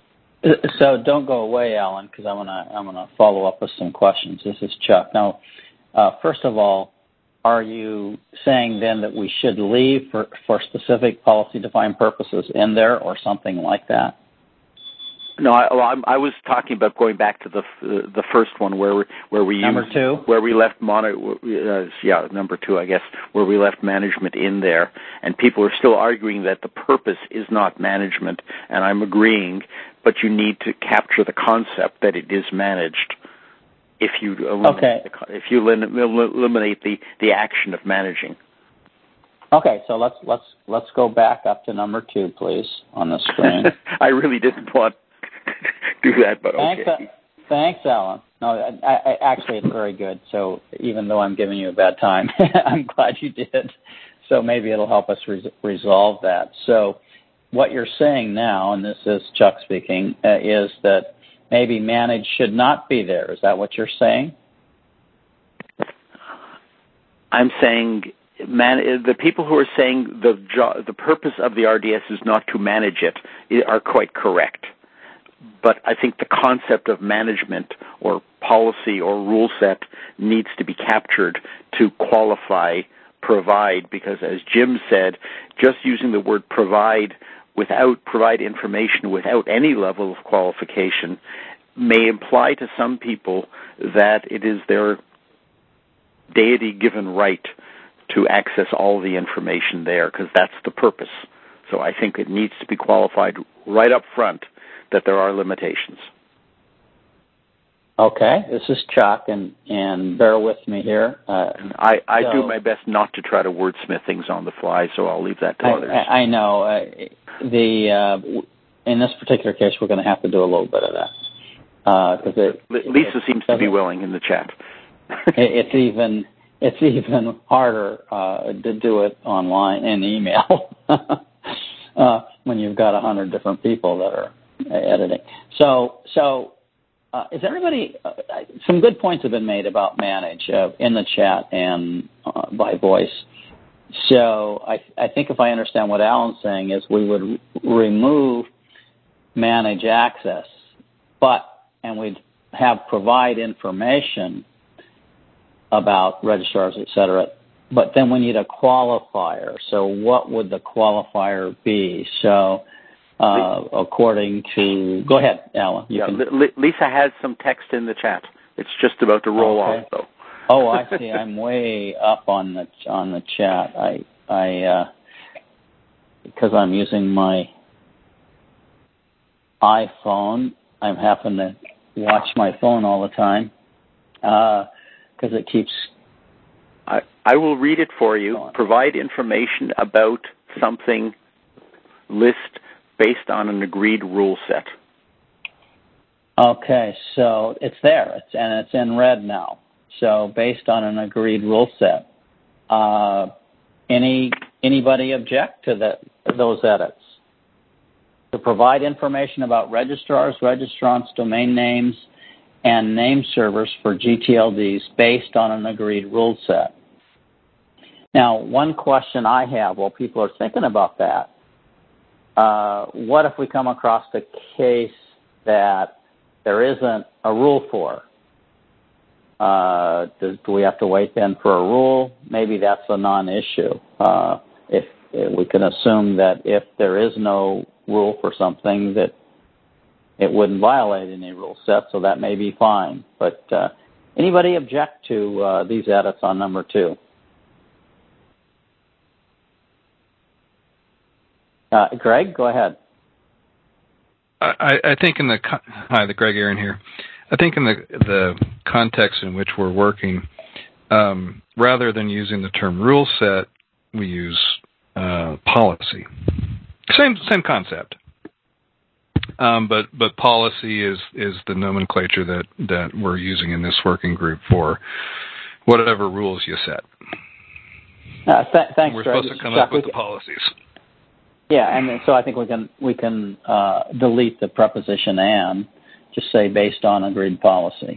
[SPEAKER 4] So don't go away, Alan, because I'm gonna I'm gonna follow up with some questions. This is Chuck. Now, uh, first of all, are you saying then that we should leave for, for specific policy-defined purposes in there or something like that?
[SPEAKER 12] No, I, well, I was talking about going back to the uh, the first one where we, where we
[SPEAKER 4] number
[SPEAKER 12] used,
[SPEAKER 4] two,
[SPEAKER 12] where we left mono, uh, yeah, number two, I guess, where we left management in there, and people are still arguing that the purpose is not management, and I'm agreeing, but you need to capture the concept that it is managed. If you eliminate
[SPEAKER 4] okay.
[SPEAKER 12] the, if you eliminate the, the action of managing.
[SPEAKER 4] Okay, so let's let's let's go back up to number two, please, on the screen.
[SPEAKER 12] I really didn't want to do that, but
[SPEAKER 4] thanks,
[SPEAKER 12] okay.
[SPEAKER 4] Uh, thanks, Alan. No, I, I, actually, it's very good. So even though I'm giving you a bad time, I'm glad you did. So maybe it'll help us res- resolve that. So what you're saying now, and this is Chuck speaking, uh, is that maybe manage should not be there. Is that what you're saying?
[SPEAKER 12] I'm saying man, the people who are saying the jo- the purpose of the R D S is not to manage it are quite correct. But I think the concept of management or policy or rule set needs to be captured to qualify provide, because as Jim said, just using the word provide without provide information without any level of qualification may imply to some people that it is their deity-given right to access all the information there, because that's the purpose. So I think it needs to be qualified right up front that there are limitations.
[SPEAKER 4] Okay, this is Chuck, and, and bear with me here. Uh,
[SPEAKER 12] I, I
[SPEAKER 4] so,
[SPEAKER 12] do my best not to try to wordsmith things on the fly, so I'll leave that to
[SPEAKER 4] I,
[SPEAKER 12] others.
[SPEAKER 4] I, I know. Uh, the uh, in this particular case, we're going to have to do a little bit of that. Uh, cause it,
[SPEAKER 12] Lisa
[SPEAKER 4] it,
[SPEAKER 12] seems to be willing in the chat.
[SPEAKER 4] it, it's even it's even harder uh, to do it online in email uh, when you've got a hundred different people that are editing. So so. Uh, is everybody, uh, some good points have been made about manage uh, in the chat and uh, by voice. So I, I think if I understand what Alan's saying is we would r- remove manage access, but, and we'd have provide information about registrars, et cetera, but then we need a qualifier. So what would the qualifier be? So Uh, according to, go ahead, Alan. You
[SPEAKER 12] yeah,
[SPEAKER 4] can...
[SPEAKER 12] L- Lisa has some text in the chat. It's just about to roll
[SPEAKER 4] okay.
[SPEAKER 12] off, though.
[SPEAKER 4] Oh, I see. I'm way up on the on the chat. I I uh, because I'm using my iPhone. I'm having to watch my phone all the time because uh, it keeps.
[SPEAKER 12] I I will read it for you. Going. Provide information about something. List. Based on an agreed rule set.
[SPEAKER 4] Okay, so it's there, it's, and it's in red now. So based on an agreed rule set, uh, any anybody object to that those edits? To provide information about registrars, registrants, domain names, and name servers for G T L Ds based on an agreed rule set. Now, one question I have while people are thinking about that. Uh, what if we come across a case that there isn't a rule for? Uh, do, do we have to wait then for a rule? Maybe that's a non-issue. Uh, if, if we can assume that if there is no rule for something, that it wouldn't violate any rule set, so that may be fine. But uh, anybody object to uh, these edits on number two? Uh, Greg, go ahead.
[SPEAKER 8] I, I think in the hi, the Greg Aaron here. I think in the the context in which we're working, um, rather than using the term rule set, we use uh, policy. Same same concept, um, but but policy is is the nomenclature that that we're using in this working group for whatever rules you set.
[SPEAKER 4] Uh, th- thanks,
[SPEAKER 8] we're
[SPEAKER 4] Greg.
[SPEAKER 8] supposed to come
[SPEAKER 4] Chuck,
[SPEAKER 8] up with the policies.
[SPEAKER 4] Yeah, and so I think we can we can uh, delete the preposition "and," just say based on agreed policy.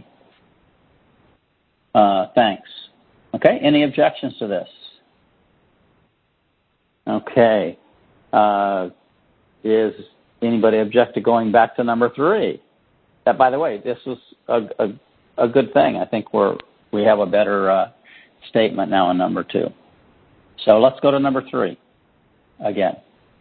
[SPEAKER 4] Uh, thanks. Okay. Any objections to this? Okay. Uh, is anybody object to going back to number three? That, by the way, this was a, a, a good thing. I think we're we have a better uh, statement now in number two. So let's go to number three again.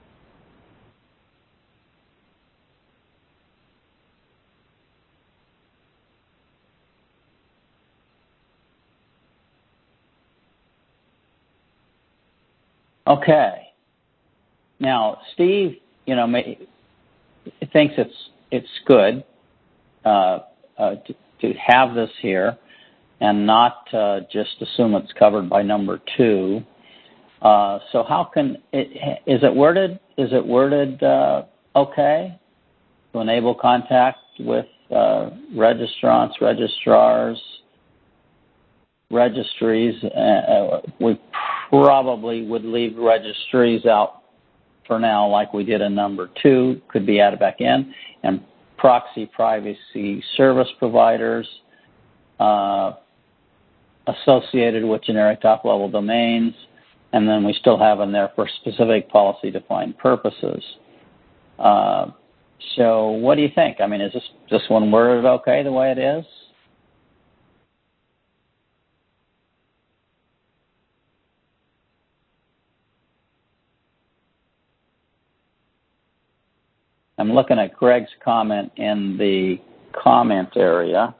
[SPEAKER 4] Okay. Now, Steve, you know, may, thinks it's it's good uh, uh, to, to have this here and not uh, just assume it's covered by number two. Uh, so, how can it is it worded? Is it worded uh, okay to enable contact with uh, registrants, registrars, registries? Uh, we probably would leave registries out for now, like we did in number two, could be added back in, and proxy privacy service providers uh, associated with generic top-level domains, and then we still have in there for specific policy-defined purposes. Uh, so what do you think? I mean, is this, this one worded okay the way it is? I'm looking at Greg's comment in the comment area.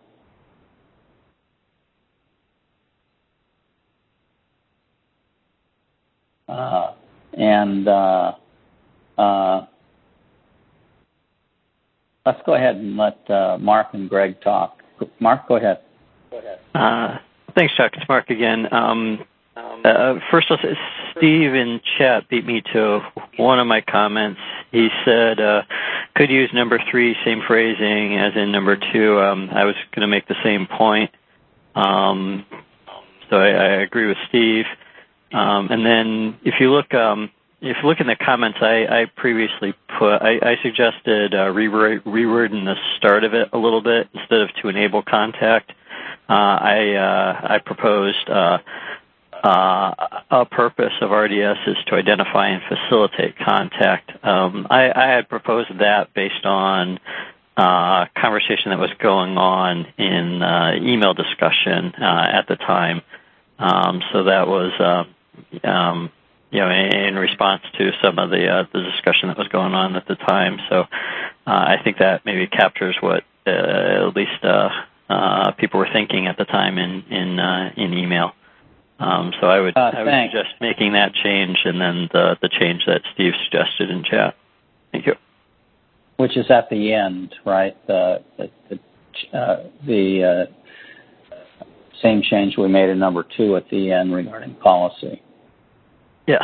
[SPEAKER 4] Uh, and uh, uh, let's go ahead and let uh, Mark and Greg talk. Mark, go ahead.
[SPEAKER 7] Go ahead. Uh, thanks, Chuck. It's Mark again. Um, uh, first, I'll say Steve in chat beat me to one of my comments. He said, uh, could use number three, same phrasing as in number two. Um, I was going to make the same point. Um, so I, I agree with Steve. Um, and then if you look, um, if you look in the comments, I, I previously put, I, I suggested uh, reword, rewording the start of it a little bit instead of to enable contact. Uh, I uh, I proposed uh, uh, a purpose of R D S is to identify and facilitate contact. Um, I, I had proposed that based on uh, conversation that was going on in uh, email discussion uh, at the time. Um, so that was, uh, um, you know, in, in response to some of the uh, the discussion that was going on at the time. So uh, I think that maybe captures what uh, at least uh, uh, people were thinking at the time in in, uh, in email. Um, so I would, uh, I would suggest making that change and then the the change that Steve suggested in chat. Thank you.
[SPEAKER 4] Which is at the end, right? The the the, uh, the uh, same change we made in number two at the end regarding policy.
[SPEAKER 7] Yes.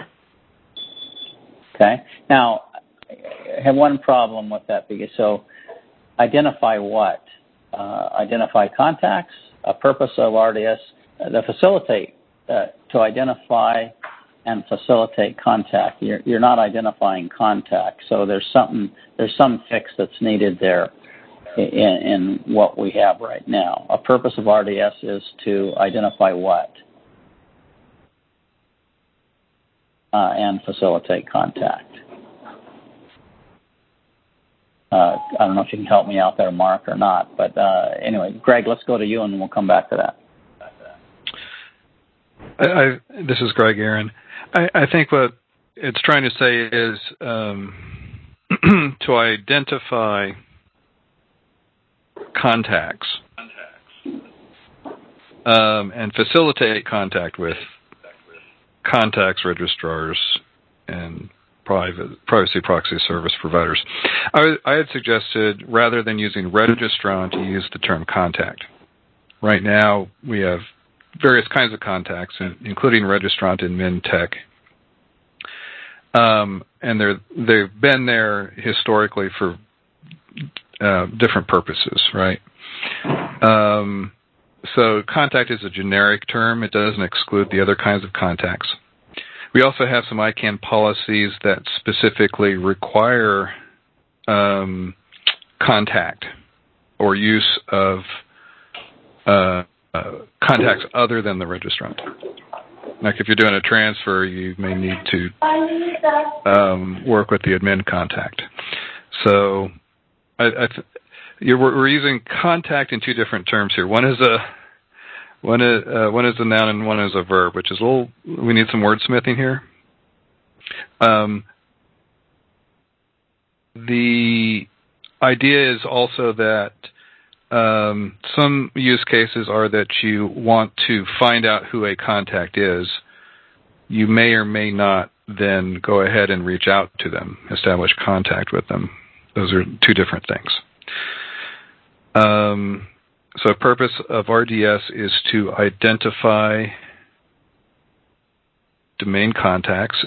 [SPEAKER 4] Okay. Now, I have one problem with that because so identify what? Uh, identify contacts, a purpose of R D S, uh, the facilitate, uh, to identify and facilitate contact. You're, you're not identifying contact, so there's something, there's some fix that's needed there in, in what we have right now. A purpose of R D S is to identify what? Uh, and facilitate contact. Uh, I don't know if you can help me out there, Mark, or not. But uh, anyway, Greg, let's go to you, and we'll come back to that.
[SPEAKER 8] I, I, this is Greg Aaron. I, I think what it's trying to say is um, to identify contacts um, and facilitate contact with contacts, registrars, and private privacy proxy service providers. I, I had suggested rather than using registrant to use the term contact. Right now we have various kinds of contacts, including registrant and MinTech. Um, and they're, they've been there historically for uh, different purposes, right? Um, so contact is a generic term. It doesn't exclude the other kinds of contacts. We also have some I CANN policies that specifically require um, contact or use of uh, uh, contacts other than the registrant. Like if you're doing a transfer, you may need to um, work with the admin contact. So I, I th- you're, we're using contact in two different terms here. One is a One is uh, one is a noun and one is a verb, which is a little. We need some wordsmithing here. Um, the idea is also that um, some use cases are that you want to find out who a contact is. You may or may not then go ahead and reach out to them, establish contact with them. Those are two different things. Um, So the purpose of R D S is to identify domain contacts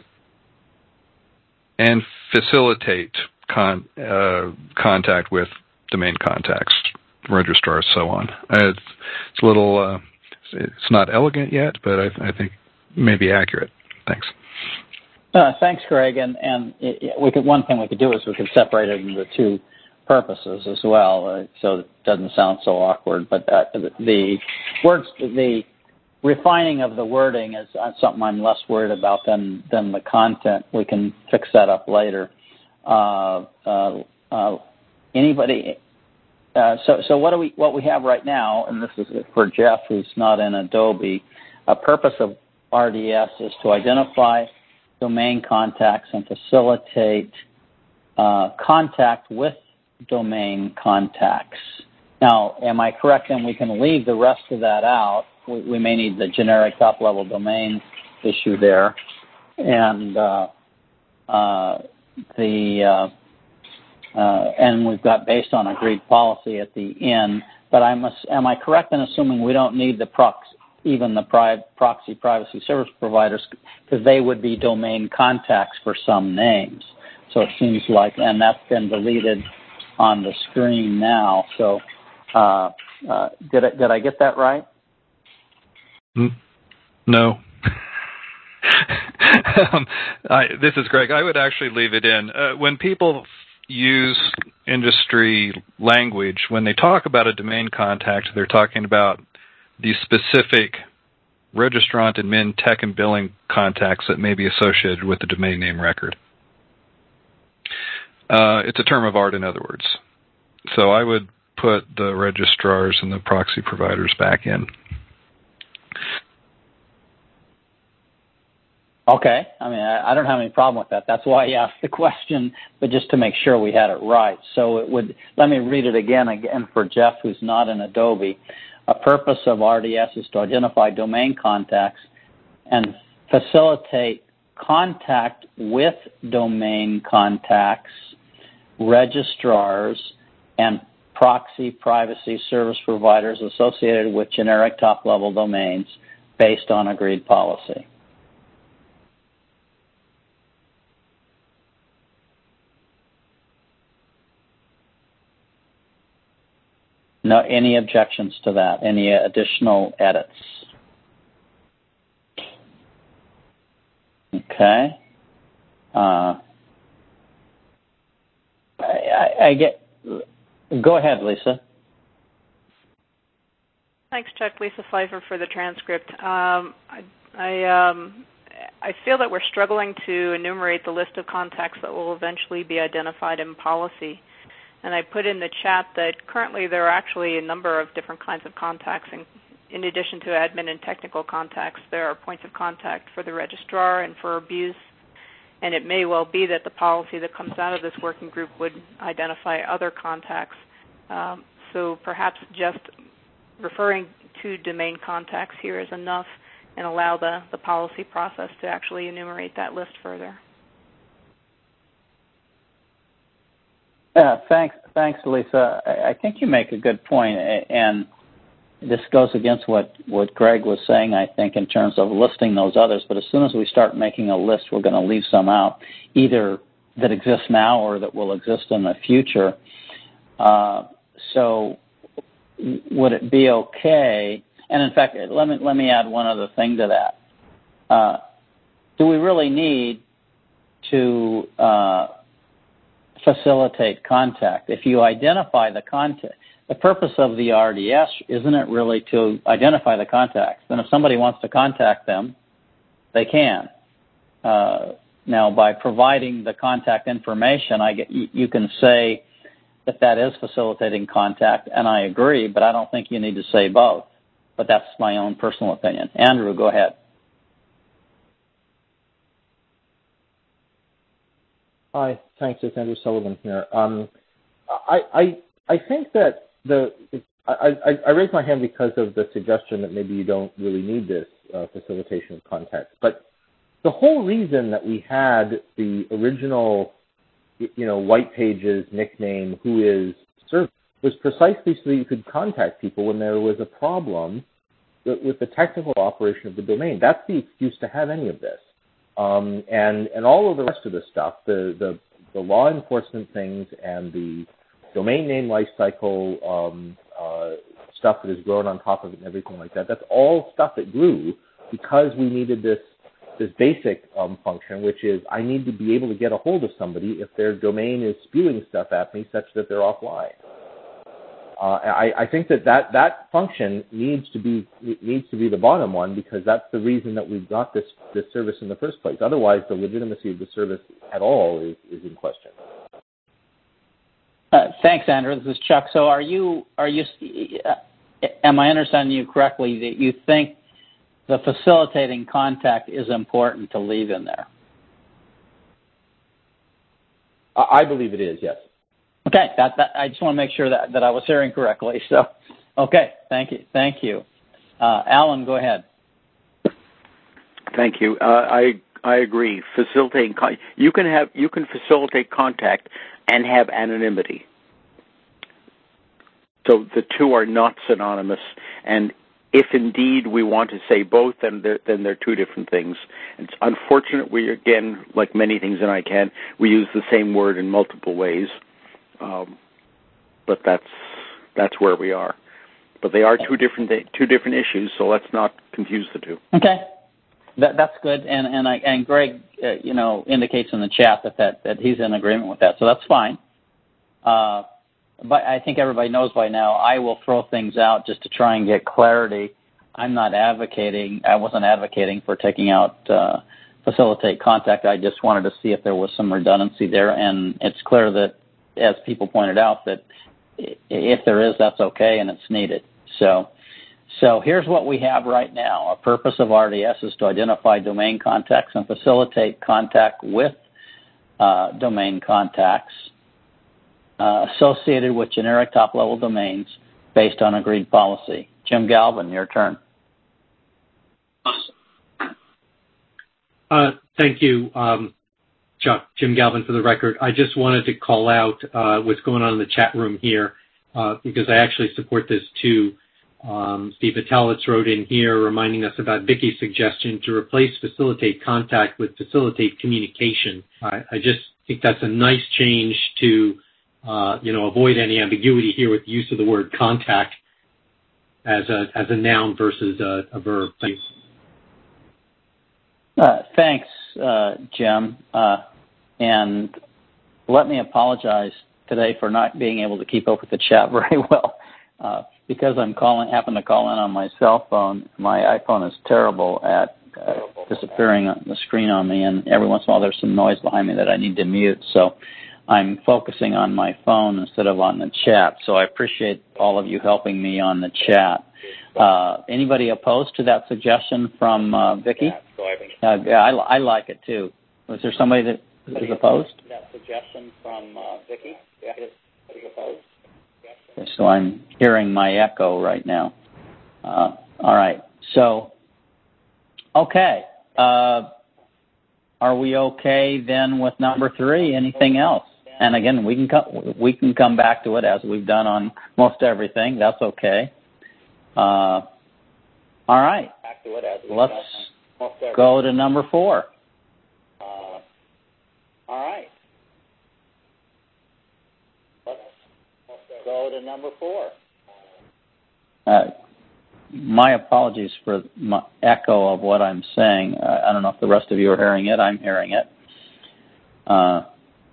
[SPEAKER 8] and facilitate con- uh, contact with domain contacts, registrars, so on. It's, it's a little, uh, it's not elegant yet, but I, I think may be accurate. Thanks.
[SPEAKER 4] Uh, thanks, Greg. And, and it, we could, one thing we could do is we could separate it into two purposes as well, uh, so it doesn't sound so awkward. But uh, the words, the refining of the wording is something I'm less worried about than than the content. We can fix that up later. Uh, uh, uh, anybody? Uh, so so what do we what we have right now? And this is for Jeff, who's not in Adobe. A purpose of R D S is to identify domain contacts and facilitate uh, contact with domain contacts. Now, am I correct? And we can leave the rest of that out. We, we may need the generic top-level domain issue there, and uh, uh, the uh, uh, and we've got based on agreed policy at the end. but I'm, am I correct in assuming we don't need the proxy, even the pri- proxy privacy service providers, because they would be domain contacts for some names. So it seems like, and that's been deleted on the screen now. So uh, uh, did I, did I get that right?
[SPEAKER 8] No. um, I, this is Greg. I would actually leave it in. Uh, when people use industry language, when they talk about a domain contact, they're talking about the specific registrant, admin, tech, and billing contacts that may be associated with the domain name record. Uh, it's a term of art, in other words. So I would put the registrars and the proxy providers back in.
[SPEAKER 4] Okay. I mean, I, I don't have any problem with that. That's why I asked the question, but just to make sure we had it right. So it would, let me read it again, again for Jeff, who's not in Adobe. A purpose of R D S is to identify domain contacts and facilitate contact with domain contacts, registrars, and proxy privacy service providers associated with generic top-level domains based on agreed policy. No, any objections to that? Any additional edits? Okay. Uh, I, I, I get. Go ahead, Lisa.
[SPEAKER 13] Thanks, Chuck. Lisa Pfeiffer for the transcript. Um, I, I, um, I feel that we're struggling to enumerate the list of contacts that will eventually be identified in policy. And I put in the chat that currently there are actually a number of different kinds of contacts. And in addition to admin and technical contacts, there are points of contact for the registrar and for abuse. And it may well be that the policy that comes out of this working group would identify other contacts. Um, so perhaps just referring to domain contacts here is enough and allow the, the policy process to actually enumerate that list further.
[SPEAKER 4] Yeah, thanks, thanks, Lisa. I think you make a good point, and this goes against what, what Greg was saying, I think, in terms of listing those others. But as soon as we start making a list, we're going to leave some out, either that exists now or that will exist in the future. Uh, so would it be okay? And in fact, let me let me add one other thing to that. Uh, do we really need to uh, facilitate contact? If you identify the contact, the purpose of the R D S, isn't it really to identify the contacts? Then if somebody wants to contact them, they can. Uh, now, by providing the contact information, I get, you, you can say that that is facilitating contact, and I agree, but I don't think you need to say both. But that's my own personal opinion. Andrew, go ahead.
[SPEAKER 14] Hi, thanks. It's Andrew Sullivan here. Um, I, I I think that the I, I, I raised my hand because of the suggestion that maybe you don't really need this uh, facilitation of context. But the whole reason that we had the original, you know, white pages nickname who is service was precisely so that you could contact people when there was a problem with the technical operation of the domain. That's the excuse to have any of this. Um, and, and all of the rest of the stuff, the, the, the law enforcement things and the domain name lifecycle um, uh, stuff that has grown on top of it and everything like that, that's all stuff that grew because we needed this this basic um, function, which is I need to be able to get a hold of somebody if their domain is spewing stuff at me such that they're offline. Uh, I, I think that, that that function needs to be needs to be the bottom one because that's the reason that we've got this this service in the first place. Otherwise, the legitimacy of the service at all is, is in question.
[SPEAKER 4] Uh, thanks, Andrew. This is Chuck. So, are you are you? Uh, am I understanding you correctly that you think the facilitating contact is important to leave in there?
[SPEAKER 14] I believe it is. Yes.
[SPEAKER 4] Okay, that, that, I just want to make sure that, that I was hearing correctly. So, okay, thank you, thank you. Uh, Alan, go ahead.
[SPEAKER 12] Thank you. Uh, I I agree. Facilitating con- you can have you can facilitate contact and have anonymity. So the two are not synonymous, and if indeed we want to say both, then they're, then they're two different things. It's unfortunate we, again, like many things in I CANN, we use the same word in multiple ways, um, but that's that's where we are. But they are two different two different issues, so let's not confuse the two.
[SPEAKER 4] Okay, that, that's good. And and I, and Greg, uh, you know, indicates in the chat that, that that he's in agreement with that, so that's fine. Uh, but I think everybody knows by now. I will throw things out just to try and get clarity. I'm not advocating. I wasn't advocating for taking out uh, facilitate contact. I just wanted to see if there was some redundancy there, and it's clear that, as people pointed out, that if there is, that's okay, and it's needed. So, so here's what we have right now. A purpose of R D S is to identify domain contacts and facilitate contact with uh, domain contacts uh, associated with generic top-level domains based on agreed policy. Jim Galvin, your turn.
[SPEAKER 6] Uh, thank you, um, Chuck. Jim Galvin for the record. I just wanted to call out uh, what's going on in the chat room here uh, because I actually support this too. Um, Steve Vitalis wrote in here reminding us about Vicky's suggestion to replace facilitate contact with facilitate communication. I, I just think that's a nice change to, uh, you know, avoid any ambiguity here with the use of the word contact as a as a noun versus a, a verb. Thank you.
[SPEAKER 4] Uh, thanks, uh, Jim. Uh, and let me apologize today for not being able to keep up with the chat very well. Uh, because I'm calling, happen to call in on my cell phone, my iPhone is terrible at uh, disappearing on the screen on me, and every once in a while there's some noise behind me that I need to mute. So I'm focusing on my phone instead of on the chat. So I appreciate all of you helping me on the chat. Uh, anybody opposed to that suggestion from uh, Vicky? Uh, yeah, I, I like it too. Was there somebody that is opposed? That suggestion from uh, Vicky? Yeah, is opposed. Okay, so I'm hearing my echo right now. Uh, all right. So, okay. Uh, are we okay then with number three? Anything else? And again, we can come we can come back to it as we've done on most everything. That's okay. Uh, all right. Let's go to number four. Uh, all right. Let's go to number four. Uh, my apologies for my echo of what I'm saying. Uh, I don't know if the rest of you are hearing it. I'm hearing it. Uh,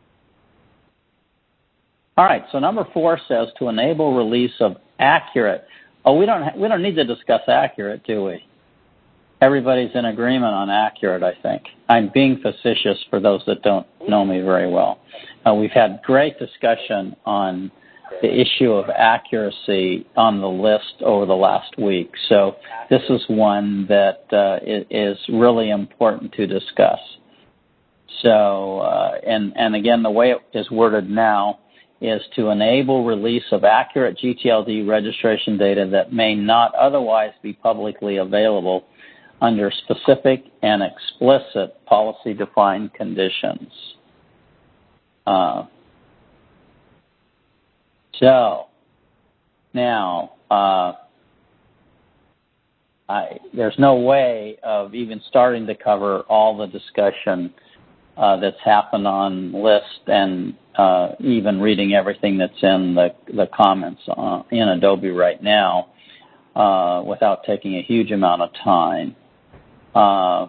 [SPEAKER 4] all right. So number four says to enable release of accurate. Oh, we don't ha- we don't need to discuss accurate, do we? Everybody's in agreement on accurate, I think. I'm being facetious for those that don't know me very well. Uh, we've had great discussion on the issue of accuracy on the list over the last week. So this is one that uh, is really important to discuss. So, uh, and, and again, the way it is worded now is to enable release of accurate G T L D registration data that may not otherwise be publicly available under specific and explicit policy-defined conditions. Uh, so, now, uh, I, there's no way of even starting to cover all the discussion uh, that's happened on list and uh, even reading everything that's in the, the comments uh, in Adobe right now uh, without taking a huge amount of time. Uh,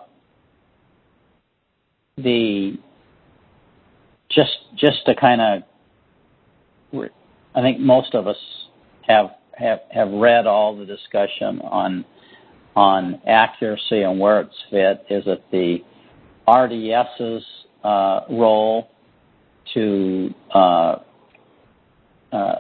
[SPEAKER 4] the just just to kind of, I think most of us have have have read all the discussion on on accuracy and where it's fit. Is it the RDS's uh, role to uh, uh,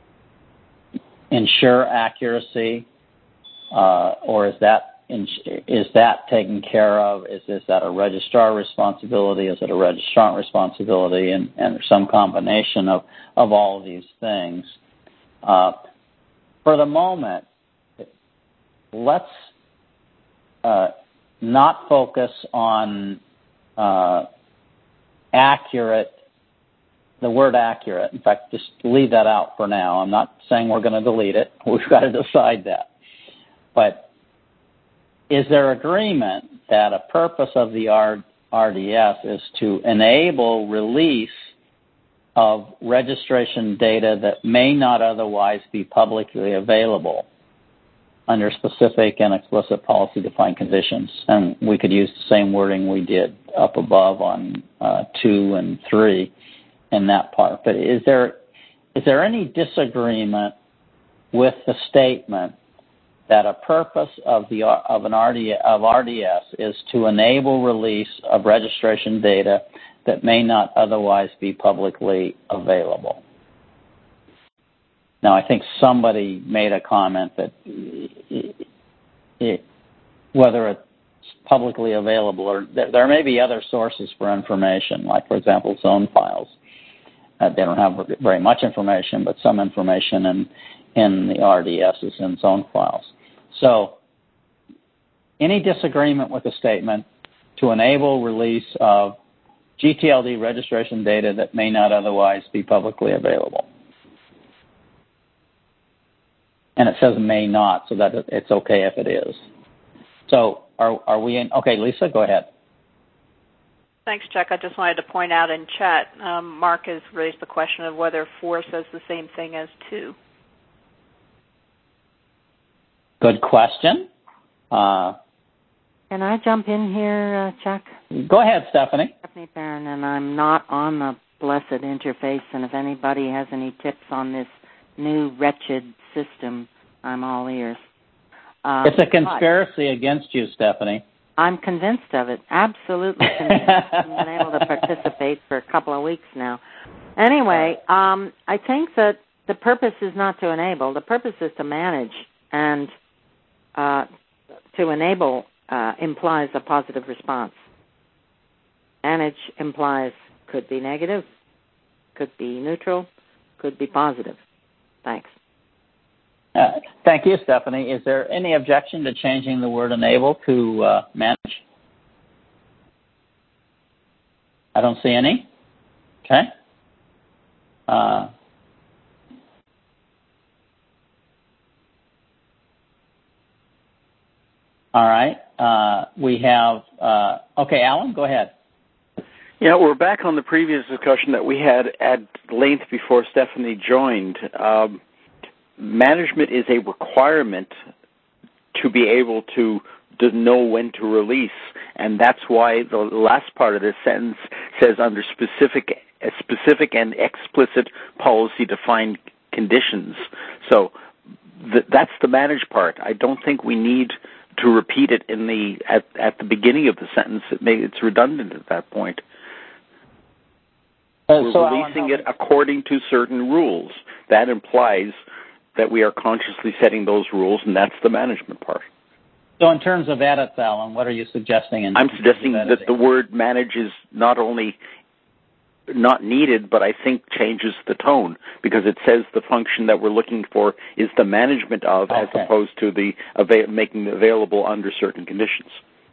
[SPEAKER 4] ensure accuracy, uh, or is that is that taken care of? Is, is that a registrar responsibility? Is it a registrant responsibility? And, and some combination of, of all of these things. Uh, for the moment, let's uh, not focus on uh, accurate the word accurate. In fact, just leave that out for now. I'm not saying we're going to delete it. We've got to decide that. But is there agreement that a purpose of the R D S is to enable release of registration data that may not otherwise be publicly available under specific and explicit policy-defined conditions? And we could use the same wording we did up above on uh, two and three in that part. But is there is there any disagreement with the statement that a purpose of the of an R D of R D S is to enable release of registration data that may not otherwise be publicly available? Now, I think somebody made a comment that it, it, whether it's publicly available or there, there may be other sources for information, like, for example, zone files. Uh, they don't have very much information, but some information in, in the R D S is in zone files. So, any disagreement with the statement to enable release of G T L D registration data that may not otherwise be publicly available? And it says may not, so that it's okay if it is. So are are we in? Okay, Lisa, go ahead.
[SPEAKER 13] Thanks, Chuck. I just wanted to point out in chat, um, Mark has raised the question of whether four says the same thing as two.
[SPEAKER 4] Good question. Uh,
[SPEAKER 15] Can I jump in here, uh, Chuck?
[SPEAKER 4] Go ahead, Stephanie.
[SPEAKER 15] Stephanie Barron, and I'm not on the blessed interface, and if anybody has any tips on this new wretched system, I'm all ears. Uh,
[SPEAKER 4] it's a conspiracy against you, Stephanie.
[SPEAKER 15] I'm convinced of it. Absolutely convinced. I've been able to participate for a couple of weeks now. Anyway, um, I think that the purpose is not to enable. The purpose is to manage, and uh, to enable uh, implies a positive response. Manage implies could be negative, could be neutral, could be positive. Thanks.
[SPEAKER 4] Uh, thank you, Stephanie. Is there any objection to changing the word enable to uh, manage? I don't see any. Okay. Uh, all right. Uh, we have, uh, okay, Alan, go ahead.
[SPEAKER 12] Yeah, we're back on the previous discussion that we had at length before Stephanie joined. Um, management is a requirement to be able to, to know when to release, and that's why the last part of this sentence says under specific, specific and explicit policy-defined conditions. So th- that's the manage part. I don't think we need to repeat it in the at, at the beginning of the sentence. It may, it's redundant at that point.
[SPEAKER 4] Uh,
[SPEAKER 12] We're
[SPEAKER 4] so
[SPEAKER 12] releasing it according to certain rules. That implies that we are consciously setting those rules, and that's the management part.
[SPEAKER 4] So in terms of edits, Alan, what are you suggesting? In
[SPEAKER 12] I'm suggesting that the word manage is not only not needed, but I think changes the tone, because it says the function that we're looking for is the management of, okay, as opposed to the ava- making it available under certain conditions.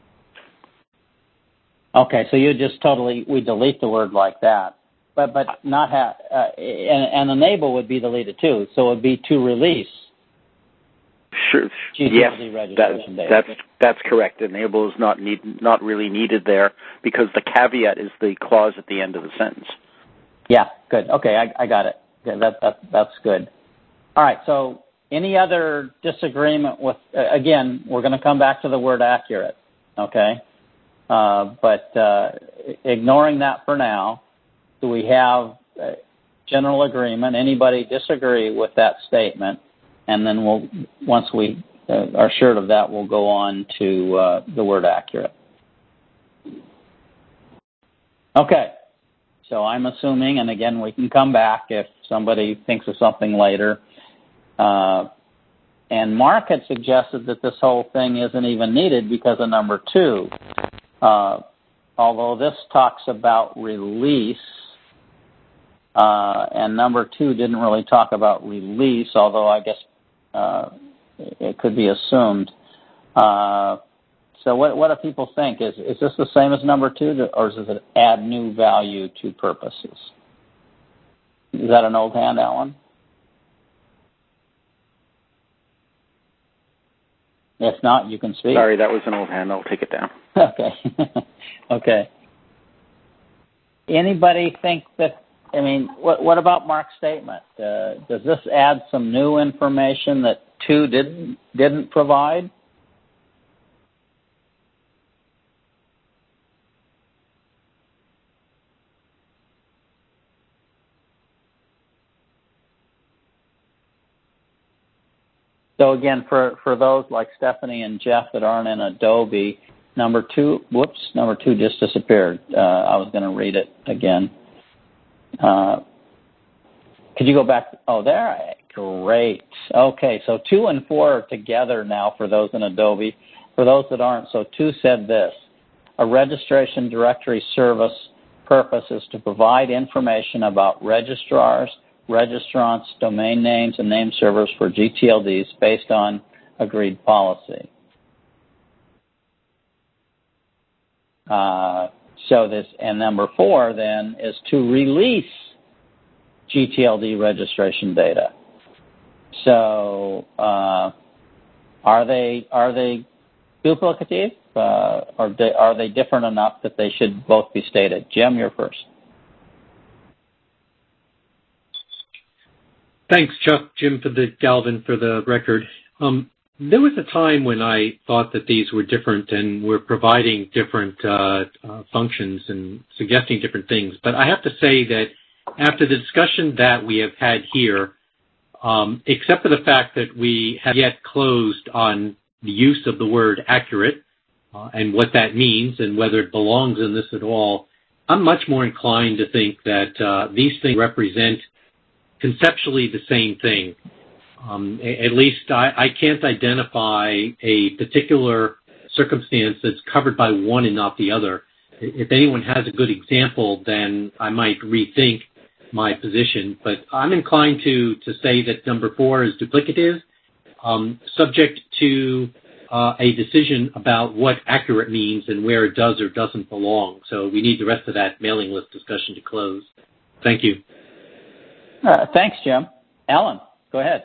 [SPEAKER 4] Okay, so you just totally, we delete the word like that. But but not have, uh, and, and enable would be deleted too, so it would be to release.
[SPEAKER 12] Sure.
[SPEAKER 4] G T L D
[SPEAKER 12] yes,
[SPEAKER 4] registration
[SPEAKER 12] that,
[SPEAKER 4] data.
[SPEAKER 12] that's that's correct. Enable is not need, not really needed there, because the caveat is the clause at the end of the sentence.
[SPEAKER 4] Yeah, good. Okay, I, I got it. Okay, that, that that's good. All right. So any other disagreement with? Uh, again, we're going to come back to the word accurate. Okay, uh, but uh, ignoring that for now. Do we have uh, general agreement? Anybody disagree with that statement? And then we'll, once we uh, are sure of that, we'll go on to uh, the word accurate. Okay. So I'm assuming, and again, we can come back if somebody thinks of something later. Uh, and Mark had suggested that this whole thing isn't even needed because of number two. Uh, although this talks about release, Uh, and number two didn't really talk about release, although I guess uh, it could be assumed. Uh, so what, what do people think? Is, is this the same as number two, or does it add new value to purposes? Is that an old hand, Alan? If not, you can speak.
[SPEAKER 12] Sorry, that was an old hand. I'll take it down.
[SPEAKER 4] Okay. Okay. Anybody think that, I mean, what, what about Mark's statement? Uh, does this add some new information that two didn't, didn't provide? So again, for, for those like Stephanie and Jeff that aren't in Adobe, number two, whoops, number two just disappeared. Uh, I was going to read it again. Uh, could you go back? Oh, there. Great. Okay, so two and four are together now for those in Adobe. For those that aren't, so two said this: a registration directory service purpose is to provide information about registrars, registrants, domain names, and name servers for G T L Ds based on agreed policy. Uh, so this, and number four then is to release G T L D registration data. So uh, are they are they duplicative, uh, or they, are they different enough that they should both be stated? Jim, you're first.
[SPEAKER 6] Thanks, Chuck. Jim for the Galvin for the record. Um, there was a time when I thought that these were different and were providing different uh, uh, functions and suggesting different things. But I have to say that after the discussion that we have had here, um, except for the fact that we have yet closed on the use of the word accurate uh, and what that means and whether it belongs in this at all, I'm much more inclined to think that uh, these things represent conceptually the same thing. Um, at least I, I can't identify a particular circumstance that's covered by one and not the other. If anyone has a good example, then I might rethink my position. But I'm inclined to, to say that number four is duplicative, um, subject to uh, a decision about what accurate means and where it does or doesn't belong. So we need the rest of that mailing list discussion to close. Thank you.
[SPEAKER 4] Uh, thanks, Jim. Alan, go ahead.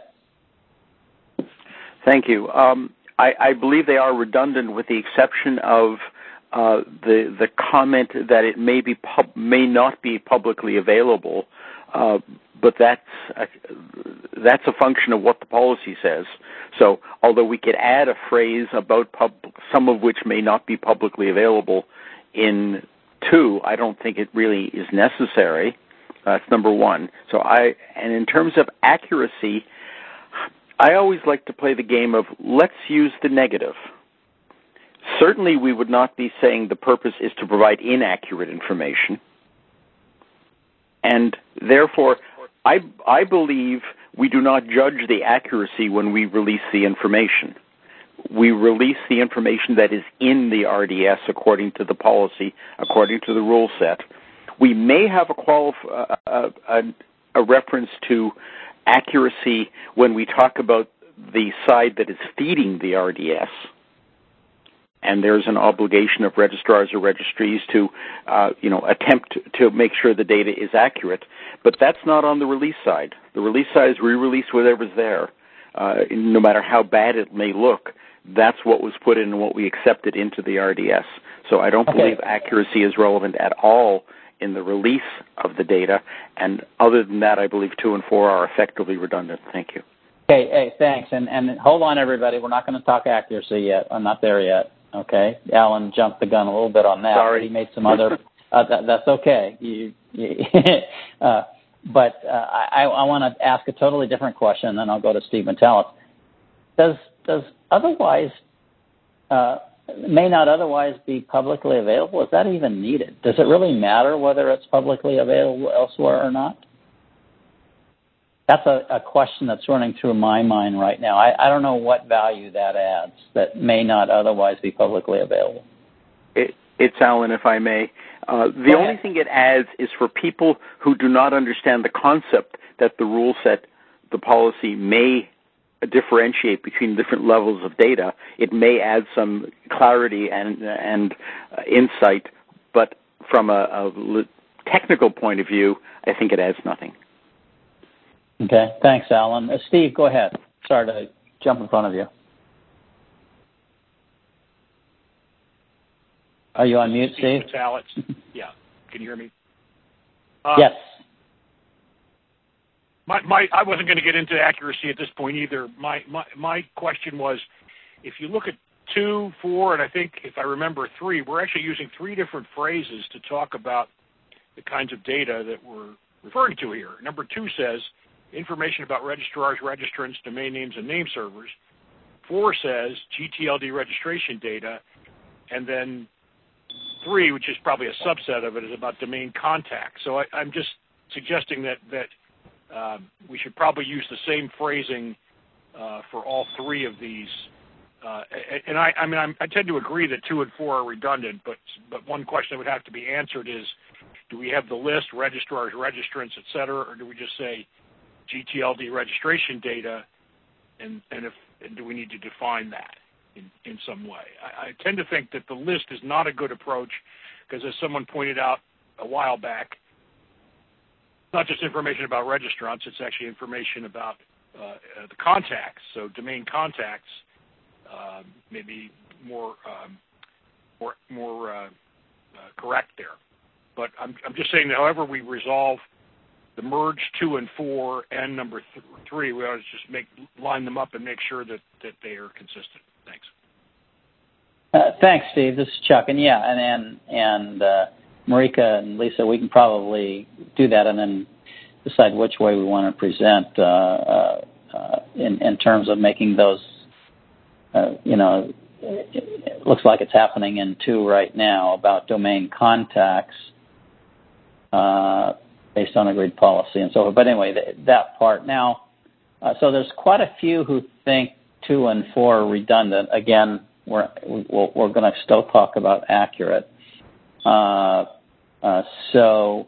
[SPEAKER 12] Thank you. Um, I, I believe they are redundant with the exception of uh, the the comment that it may be pub, may not be publicly available, uh, but that's a, that's a function of what the policy says. So, although we could add a phrase about pub, some of which may not be publicly available in two, I don't think it really is necessary. That's number one. So I, and in terms of accuracy, I always like to play the game of let's use the negative. Certainly we would not be saying the purpose is to provide inaccurate information. And therefore, I, I believe we do not judge the accuracy when we release the information. We release the information that is in the R D S according to the policy, according to the rule set. We may have a, qualif- uh, a, a reference to accuracy when we talk about the side that is feeding the R D S, and there's an obligation of registrars or registries to, uh, you know, attempt to make sure the data is accurate. But that's not on the release side. The release side is re-release whatever's there, uh, no matter how bad it may look. That's what was put in and what we accepted into the R D S. So I don't
[SPEAKER 4] okay.
[SPEAKER 12] believe accuracy is relevant at all in the release of the data, and other than that, I believe two and four are effectively redundant. Thank you.
[SPEAKER 4] Okay, hey, thanks. And, and hold on, everybody. We're not going to talk accuracy yet. I'm not there yet. Okay, Alan jumped the gun a little bit on that.
[SPEAKER 12] Sorry.
[SPEAKER 4] He made some other. Uh, that, that's okay. You, you, uh, but uh, I, I want to ask a totally different question, and then I'll go to Steve Metalis. Does does otherwise uh, may not otherwise be publicly available? Is that even needed? Does it really matter whether it's publicly available elsewhere or not? That's a, a question that's running through my mind right now. I, I don't know what value that adds that may not otherwise be publicly available.
[SPEAKER 12] It, it's Alan, if I may. Uh, the
[SPEAKER 4] Go
[SPEAKER 12] only
[SPEAKER 4] ahead.
[SPEAKER 12] thing it adds is for people who do not understand the concept that the rule set, the policy may differentiate between different levels of data. It may add some clarity and and uh, insight, but from a, a technical point of view, I think it adds nothing.
[SPEAKER 4] Okay, thanks, Alan. Uh, Steve, go ahead. Sorry to jump in front of you. Are you on mute, Steve?
[SPEAKER 10] It's Alex. Yeah. Can you hear me? Uh,
[SPEAKER 4] yes.
[SPEAKER 10] My, my, I wasn't going to get into accuracy at this point either. My, my, my question was, if you look at two, four, and I think, if I remember, three, we're actually using three different phrases to talk about the kinds of data that we're referring to here. Number two says, information about registrars, registrants, domain names, and name servers. Four says, G T L D registration data. And then three, which is probably a subset of it, is about domain contacts. So I, I'm just suggesting that, that um, we should probably use the same phrasing uh, for all three of these. Uh, and I, I mean, I'm, I tend to agree that two and four are redundant, but but one question that would have to be answered is, do we have the list, registrars, registrants, et cetera, or do we just say G T L D registration data, and, and, if, and do we need to define that in, in some way? I, I tend to think that the list is not a good approach because, as someone pointed out a while back, it's not just information about registrants, it's actually information about uh, uh, the contacts, so domain contacts. Uh, maybe more um, more more uh, uh, correct there, but I'm I'm just saying that however we resolve the merge two and four and number th- three, we ought to just make line them up and make sure that, that they are consistent. Thanks.
[SPEAKER 4] Uh, thanks, Steve. This is Chuck, and yeah, and and, and uh, Marika and Lisa, we can probably do that and then decide which way we want to present uh, uh, uh, in in terms of making those. Uh, you know, it, it looks like it's happening in two right now about domain contacts uh, based on agreed policy and so forth. But anyway, th- that part. Now, uh, so there's quite a few who think two and four are redundant. Again, we're, we're, we're going to still talk about accurate. Uh, uh, so,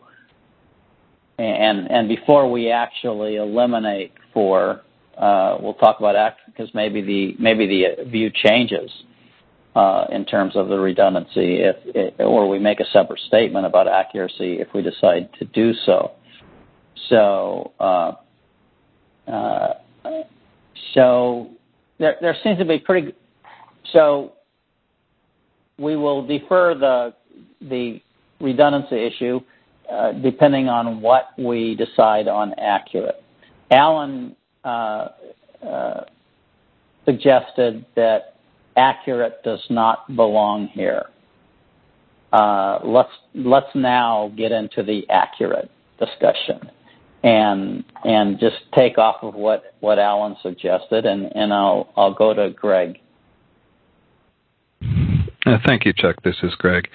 [SPEAKER 4] and and before we actually eliminate four, Uh, we'll talk about accuracy because maybe the maybe the view changes uh, in terms of the redundancy, if it, or we make a separate statement about accuracy if we decide to do so. So, uh, uh, so there there seems to be pretty. So we will defer the the redundancy issue uh, depending on what we decide on accurate. Alan. Uh, uh, suggested that accurate does not belong here. Uh, let's let's now get into the accurate discussion, and and just take off of what, what Alan suggested, and, and I'll I'll go to Greg.
[SPEAKER 8] Uh, thank you, Chuck. This is Greg.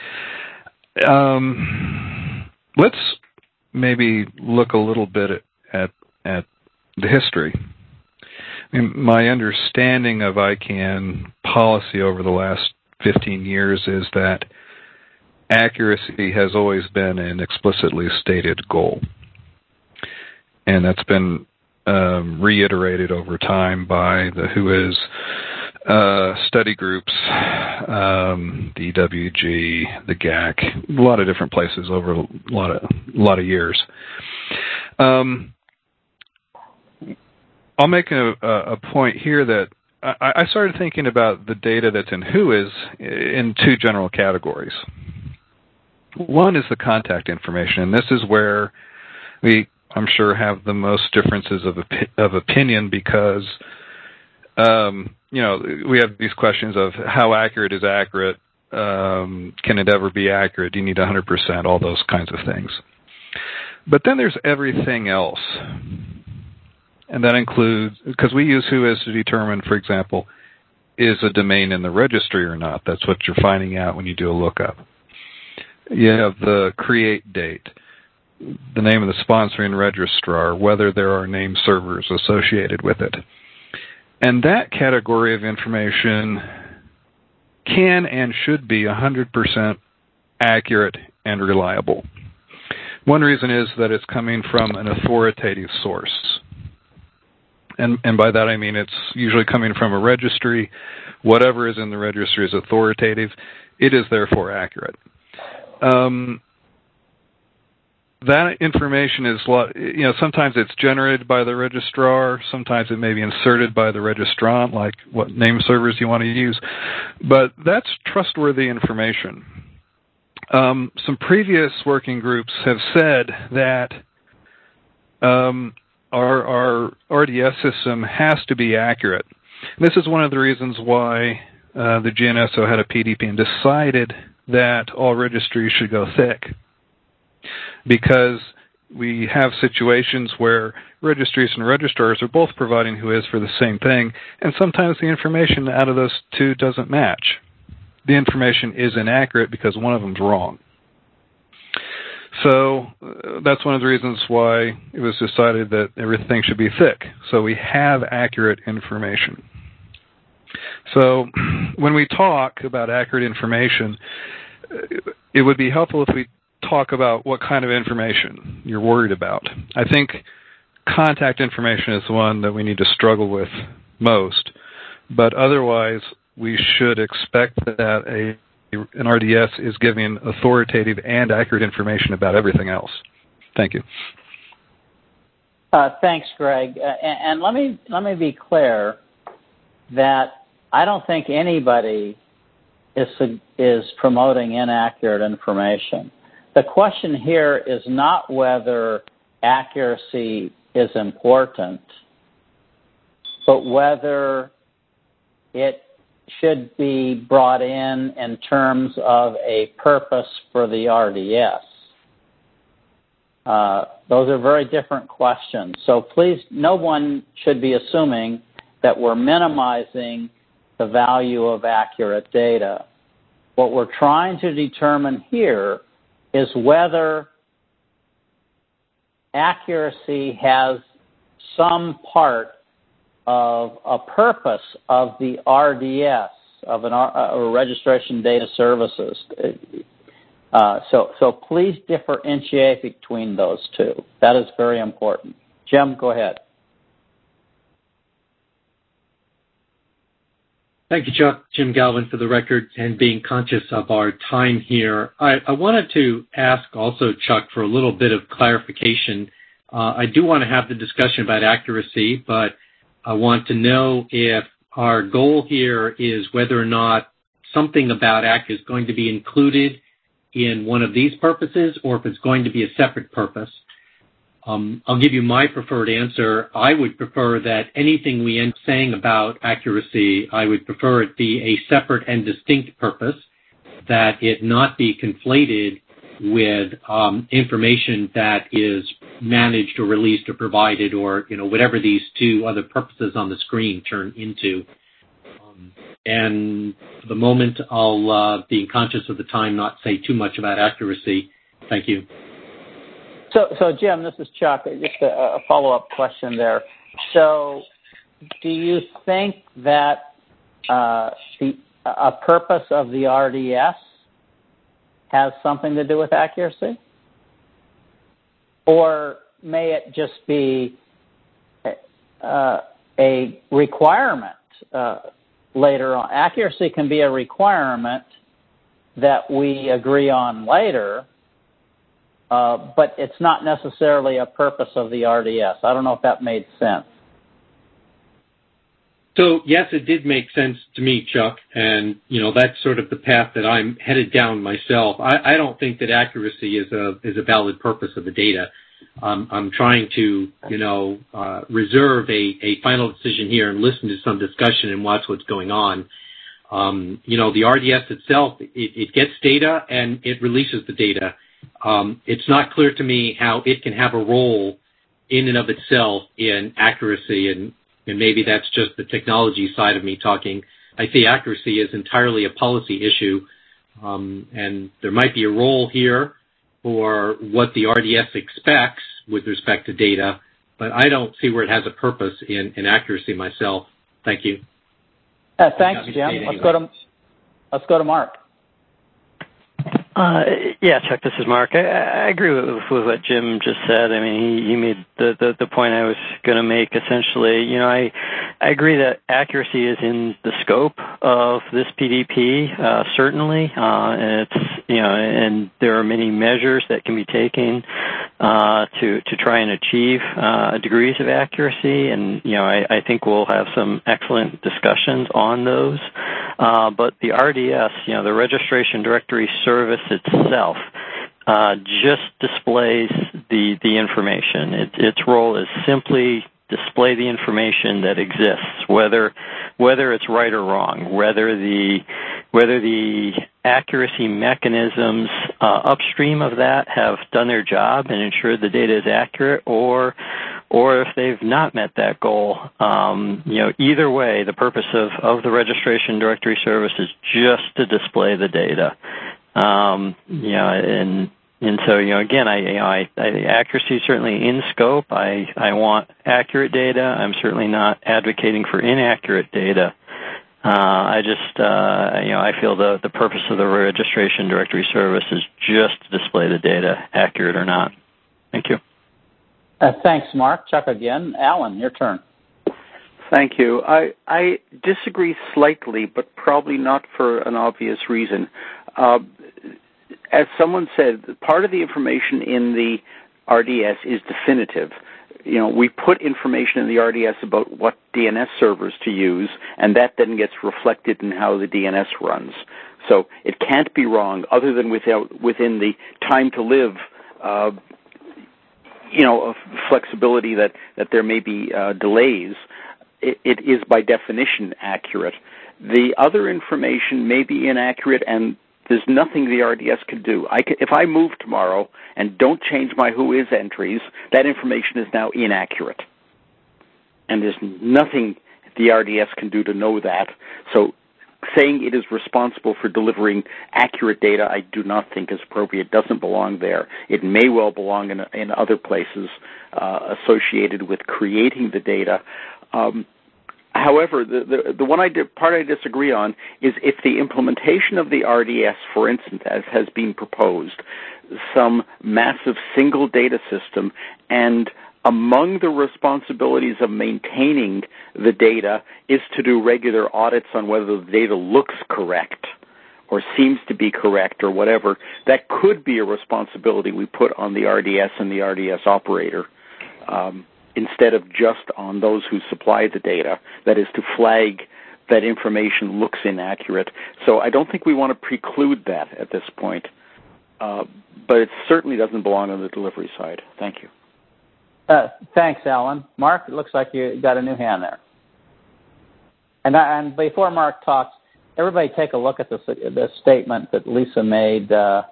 [SPEAKER 8] Um, let's maybe look a little bit at at, at the history. I mean, my understanding of I CANN policy over the last fifteen years is that accuracy has always been an explicitly stated goal. And that's been um, reiterated over time by the W H O Is uh, study groups, um, the E W G, the G A C, a lot of different places over a lot of, a lot of years. Um, I'll make a, a point here that I, I started thinking about the data that's in W H O Is in two general categories. One is the contact information, and this is where we, I'm sure, have the most differences of of opinion because, um, you know, we have these questions of how accurate is accurate, um, can it ever be accurate, do you need one hundred percent, all those kinds of things. But then there's everything else. And that includes, because we use W H O Is to determine, for example, is a domain in the registry or not. That's what you're finding out when you do a lookup. You have the create date, the name of the sponsoring registrar, whether there are name servers associated with it. And that category of information can and should be one hundred percent accurate and reliable. One reason is that it's coming from an authoritative source. And, and by that I mean it's usually coming from a registry. Whatever is in the registry is authoritative. It is therefore accurate. Um, that information is, you know, sometimes it's generated by the registrar, sometimes it may be inserted by the registrant, like what name servers you want to use, but that's trustworthy information. Um, some previous working groups have said that um, our, our R D S system has to be accurate. And this is one of the reasons why uh, the G N S O had a P D P and decided that all registries should go thick, because we have situations where registries and registrars are both providing whois for the same thing, and sometimes the information out of those two doesn't match. The information is inaccurate because one of them's wrong. So uh, that's one of the reasons why it was decided that everything should be thick, so we have accurate information. So when we talk about accurate information, it would be helpful if we talk about what kind of information you're worried about. I think contact information is the one that we need to struggle with most, but otherwise we should expect that a an R D S is giving authoritative and accurate information about everything else. Thank you.
[SPEAKER 4] Uh, thanks, Greg. Uh, and, and let me let me be clear that I don't think anybody is is promoting inaccurate information. The question here is not whether accuracy is important, but whether it should be brought in in terms of a purpose for the R D S. Uh, those are very different questions. So please, no one should be assuming that we're minimizing the value of accurate data. What we're trying to determine here is whether accuracy has some part of a purpose of the R D S, of an uh, registration data services. Uh, so, so please differentiate between those two. That is very important. Jim, go ahead.
[SPEAKER 6] Thank you, Chuck. Jim Galvin for the record, and being conscious of our time here. I, I wanted to ask also, Chuck, for a little bit of clarification. Uh, I do want to have the discussion about accuracy, but I want to know if our goal here is whether or not something about A C C is going to be included in one of these purposes, or if it's going to be a separate purpose. Um, I'll give you my preferred answer. I would prefer that anything we end up saying about accuracy, I would prefer it be a separate and distinct purpose, that it not be conflated with um, information that is managed or released or provided, or you know whatever these two other purposes on the screen turn into. Um, and for the moment, I'll, uh, being conscious of the time, not say too much about accuracy. Thank you.
[SPEAKER 4] So, so Jim, this is Chuck. Just a, a follow-up question there. So, do you think that uh, the a purpose of the R D S has something to do with accuracy? Or may it just be uh, a requirement uh, later on? Accuracy can be a requirement that we agree on later, uh, but it's not necessarily a purpose of the R D S. I don't know if that made sense.
[SPEAKER 6] So, yes, it did make sense to me, Chuck, and, you know, that's sort of the path that I'm headed down myself. I, I don't think that accuracy is a is a valid purpose of the data. Um, I'm trying to, you know, uh, reserve a, a final decision here and listen to some discussion and watch what's going on. Um, you know, the R D S itself, it, it gets data and it releases the data. Um, it's not clear to me how it can have a role in and of itself in accuracy, and And maybe that's just the technology side of me talking. I see accuracy as entirely a policy issue, um, and there might be a role here for what the R D S expects with respect to data, but I don't see where it has a purpose in, in accuracy myself. Thank you.
[SPEAKER 4] Uh, thanks, Jim. Let's go to let's go to Mark.
[SPEAKER 7] Uh, yeah, Chuck, this is Mark. I, I agree with, with what Jim just said. I mean, he, he made the, the, the point I was going to make essentially. You know, I, I agree that accuracy is in the scope of this P D P, uh, certainly. Uh, and it's, you know, and there are many measures that can be taken, uh, to, to try and achieve, uh, degrees of accuracy. And, you know, I, I think we'll have some excellent discussions on those. Uh, but the R D S, you know, the Registration Directory Service itself uh, just displays the the information. It, its role is simply display the information that exists, whether whether it's right or wrong, whether the whether the accuracy mechanisms uh, upstream of that have done their job and ensured the data is accurate, or or if they've not met that goal. Um, you know, either way, the purpose of, of the Registration Directory Service is just to display the data. Um, you know, and and so, you know, again, I, you know, I, I accuracy is certainly in scope. I, I want accurate data. I'm certainly not advocating for inaccurate data. Uh, I just, uh, you know, I feel the, the purpose of the Registration Directory Service is just to display the data, accurate or not. Thank you.
[SPEAKER 4] Uh, thanks, Mark. Chuck again. Alan, your turn.
[SPEAKER 12] Thank you. I, I disagree slightly, but probably not for an obvious reason. Uh, as someone said, part of the information in the R D S is definitive. You know, we put information in the R D S about what D N S servers to use, and that then gets reflected in how the D N S runs. So it can't be wrong, other than without, within the time to live, uh, you know, flexibility that, that there may be uh, delays. It, it is by definition accurate. The other information may be inaccurate, and there's nothing the R D S can do. I can, if I move tomorrow and don't change my Whois entries, that information is now inaccurate. And there's nothing the R D S can do to know that. So saying it is responsible for delivering accurate data, I do not think is appropriate. It doesn't belong there. It may well belong in, in other places uh, associated with creating the data. Um, However, the, the, the one I di- part I disagree on is if the implementation of the R D S, for instance, as has been proposed, some massive single data system, and among the responsibilities of maintaining the data is to do regular audits on whether the data looks correct or seems to be correct or whatever, that could be a responsibility we put on the R D S and the R D S operator. Um, instead of just on those who supply the data, that is to flag that information looks inaccurate. So I don't think we want to preclude that at this point, uh, but it certainly doesn't belong on the delivery side. Thank you.
[SPEAKER 4] Uh, thanks, Alan. Mark, it looks like you got a new hand there. And, I, and before Mark talks, everybody take a look at this, this statement that Lisa made. Uh,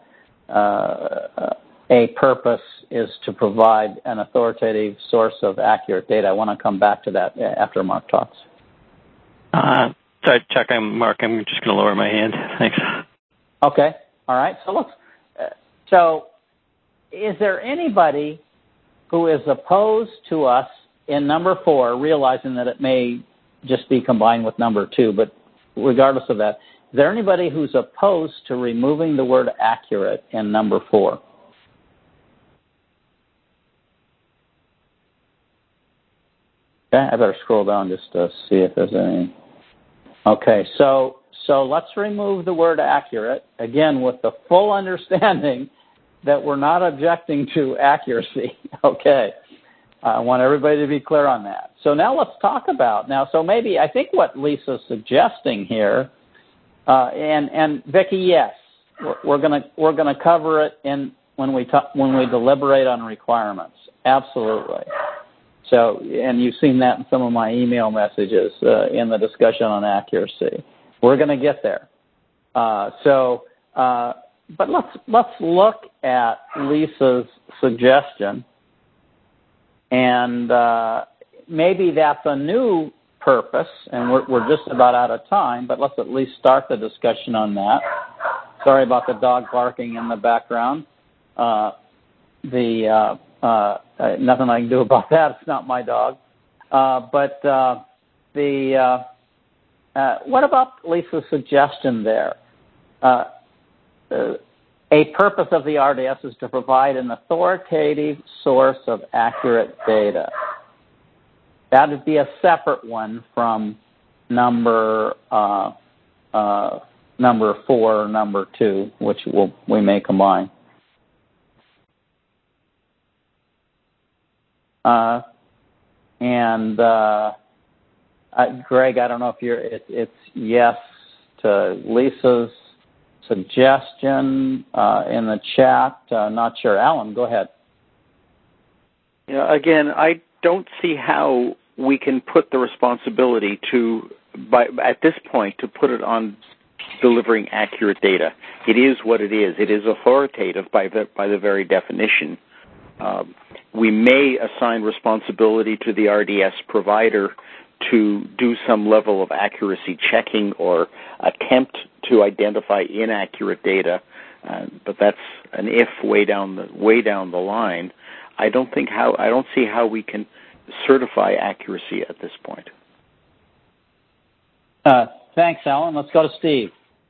[SPEAKER 4] uh, A purpose is to provide an authoritative source of accurate data. I want to come back to that after Mark talks.
[SPEAKER 7] Uh, sorry, Chuck, I'm Mark. I'm just going to lower my hand. Thanks.
[SPEAKER 4] Okay. All right. So look, uh, so is there anybody who is opposed to us in number four, realizing that it may just be combined with number two, but regardless of that, is there anybody who's opposed to removing the word accurate in number four? Okay, I better scroll down just to see if there's any. Okay, so so let's remove the word accurate, again, with the full understanding that we're not objecting to accuracy. Okay, I want everybody to be clear on that. So now let's talk about, now, so maybe, I think what Lisa's suggesting here, uh, and, and Vicki, yes, we're, we're going to we're gonna cover it in when we talk, when we deliberate on requirements. Absolutely. So, and you've seen that in some of my email messages uh, in the discussion on accuracy. We're going to get there. Uh, so, uh, but let's let's look at Lisa's suggestion, and uh, maybe that's a new purpose. And we're we're just about out of time, but let's at least start the discussion on that. Sorry about the dog barking in the background. Uh, the uh, Uh, uh, nothing I can do about that. It's not my dog. Uh, but uh, the uh, uh, what about Lisa's suggestion there? Uh, uh, A purpose of the R D S is to provide an authoritative source of accurate data. That would be a separate one from number uh, uh, number four or number two, which we'll, we may combine. Uh, and uh, uh, Greg, I don't know if you're. It, it's yes to Lisa's suggestion uh, in the chat. Uh, not sure. Alan, go ahead.
[SPEAKER 12] Yeah, again, I don't see how we can put the responsibility to, by, at this point, to put it on delivering accurate data. It is what it is. It is authoritative by the, by the very definition. Um, we may assign responsibility to the R D S provider to do some level of accuracy checking or attempt to identify inaccurate data, uh, but that's an if way down the way down the line. I don't think how I don't see how we can certify accuracy at this point.
[SPEAKER 4] Uh, thanks, Alan. Let's go to Steve.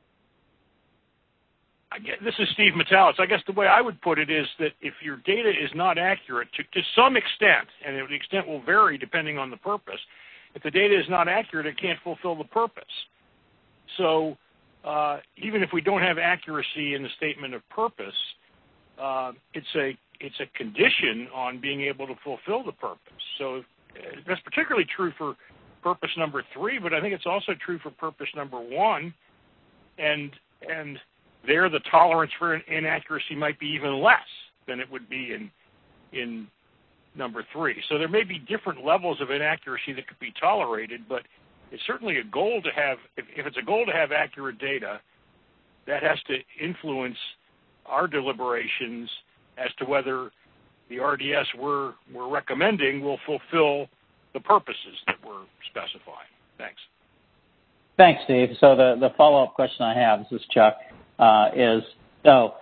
[SPEAKER 10] I guess, this is Steve Metalis. I guess the way I would put it is that if your data is not accurate to, to some extent, and the extent will vary depending on the purpose, if the data is not accurate, it can't fulfill the purpose. So uh, even if we don't have accuracy in the statement of purpose, uh, it's a it's a condition on being able to fulfill the purpose. So uh, that's particularly true for purpose number three, but I think it's also true for purpose number one. And and there, the tolerance for inaccuracy might be even less than it would be in in number three. So there may be different levels of inaccuracy that could be tolerated, but it's certainly a goal to have, if, if it's a goal to have accurate data, that has to influence our deliberations as to whether the R D S we're, we're recommending will fulfill the purposes that we're specifying. Thanks.
[SPEAKER 4] Thanks, Steve. So the, the follow-up question I have, this is Chuck, uh, is, so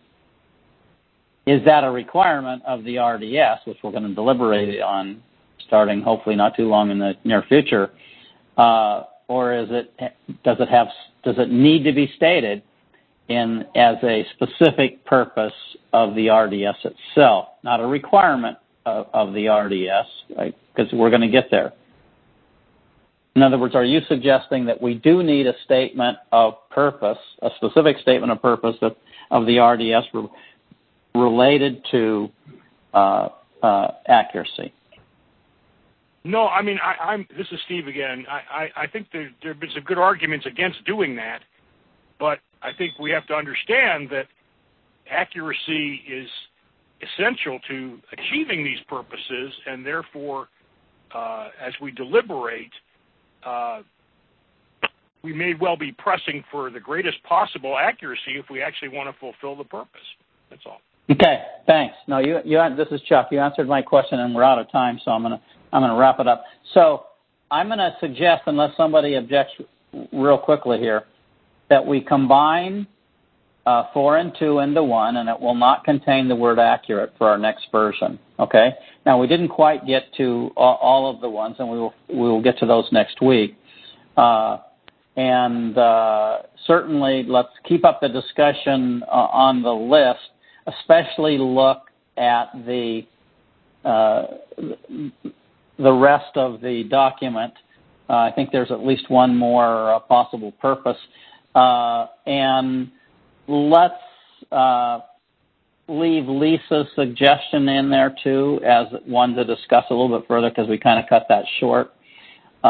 [SPEAKER 4] is that a requirement of the R D S, which we're going to deliberate on starting hopefully not too long in the near future, uh, or is it, does it have, does it need to be stated in as a specific purpose of the R D S itself, not a requirement of, of the R D S, right? Because we're going to get there. In other words, are you suggesting that we do need a statement of purpose, a specific statement of purpose of, of the R D S re- related to uh, uh, accuracy?
[SPEAKER 10] No, I mean, I, I'm. This is Steve again. I, I, I think there there have been some good arguments against doing that, but I think we have to understand that accuracy is essential to achieving these purposes, and therefore, uh, as we deliberate, uh, we may well be pressing for the greatest possible accuracy if we actually want to fulfill the purpose. That's all.
[SPEAKER 4] Okay, thanks. No, you, you. This is Chuck. You answered my question, and we're out of time, so I'm gonna, I'm gonna wrap it up. So I'm gonna suggest, unless somebody objects real quickly here, that we combine uh, four and two into one, and it will not contain the word accurate for our next version. Okay. Now we didn't quite get to all, all of the ones, and we will we will get to those next week. Uh, and uh, certainly, let's keep up the discussion uh, on the list. Especially look at the uh, the rest of the document. Uh, I think there's at least one more uh, possible purpose. Uh, and let's uh, leave Lisa's suggestion in there, too, as one to discuss a little bit further, because we kind of cut that short. Uh,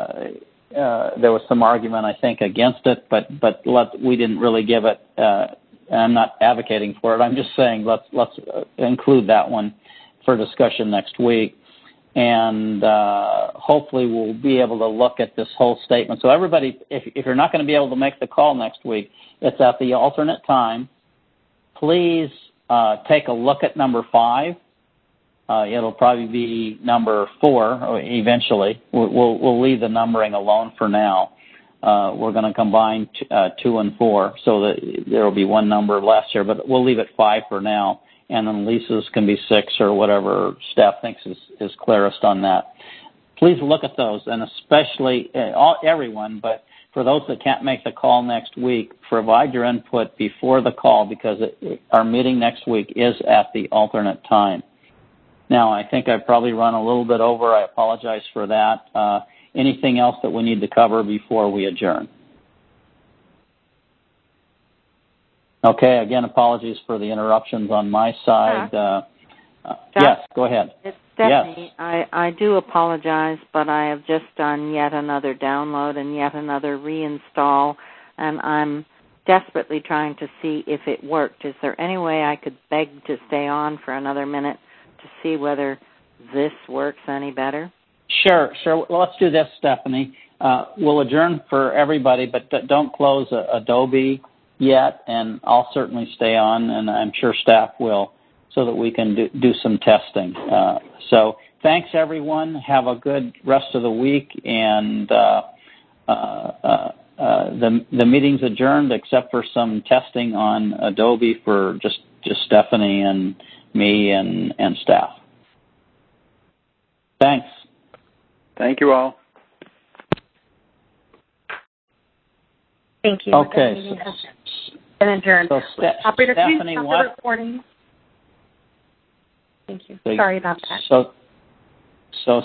[SPEAKER 4] uh, there was some argument, I think, against it, but, but let, we didn't really give it... Uh, I'm not advocating for it. I'm just saying let's let's include that one for discussion next week, and uh, hopefully we'll be able to look at this whole statement. So everybody, if, if you're not going to be able to make the call next week, it's at the alternate time. Please uh, take a look at number five. Uh, it'll probably be number four eventually. We'll, we'll, we'll leave the numbering alone for now. Uh, we're going to combine t- uh, two and four, so that there will be one number less here, but we'll leave it five for now, and then Lisa's can be six or whatever staff thinks is, is clearest on that. Please look at those, and especially uh, all, everyone, but for those that can't make the call next week, provide your input before the call because it, our meeting next week is at the alternate time. Now, I think I've probably run a little bit over. I apologize for that. Uh, anything else that we need to cover before we adjourn? Okay, again, apologies for the interruptions on my side. Uh, uh, yes, go ahead.
[SPEAKER 15] It's Stephanie.
[SPEAKER 4] Yes.
[SPEAKER 15] I, I do apologize, but I have just done yet another download and yet another reinstall, and I'm desperately trying to see if it worked. Is there any way I could beg to stay on for another minute to see whether this works any better?
[SPEAKER 4] Sure, sure. Well, let's do this, Stephanie. Uh, we'll adjourn for everybody, but don't close uh, Adobe yet, and I'll certainly stay on, and I'm sure staff will, so that we can do, do some testing. Uh, so thanks, everyone. Have a good rest of the week, and uh, uh, uh, uh, the, the meeting's adjourned except for some testing on Adobe for just, just Stephanie and me and, and staff. Thanks.
[SPEAKER 12] Thank you all.
[SPEAKER 2] Thank you.
[SPEAKER 4] Okay.
[SPEAKER 2] And adjourned.
[SPEAKER 4] So, Ste-
[SPEAKER 2] Operator,
[SPEAKER 4] Stephanie,
[SPEAKER 2] please stop
[SPEAKER 4] what?
[SPEAKER 2] the recording. Thank you.
[SPEAKER 4] So,
[SPEAKER 2] Sorry about that.
[SPEAKER 4] So, so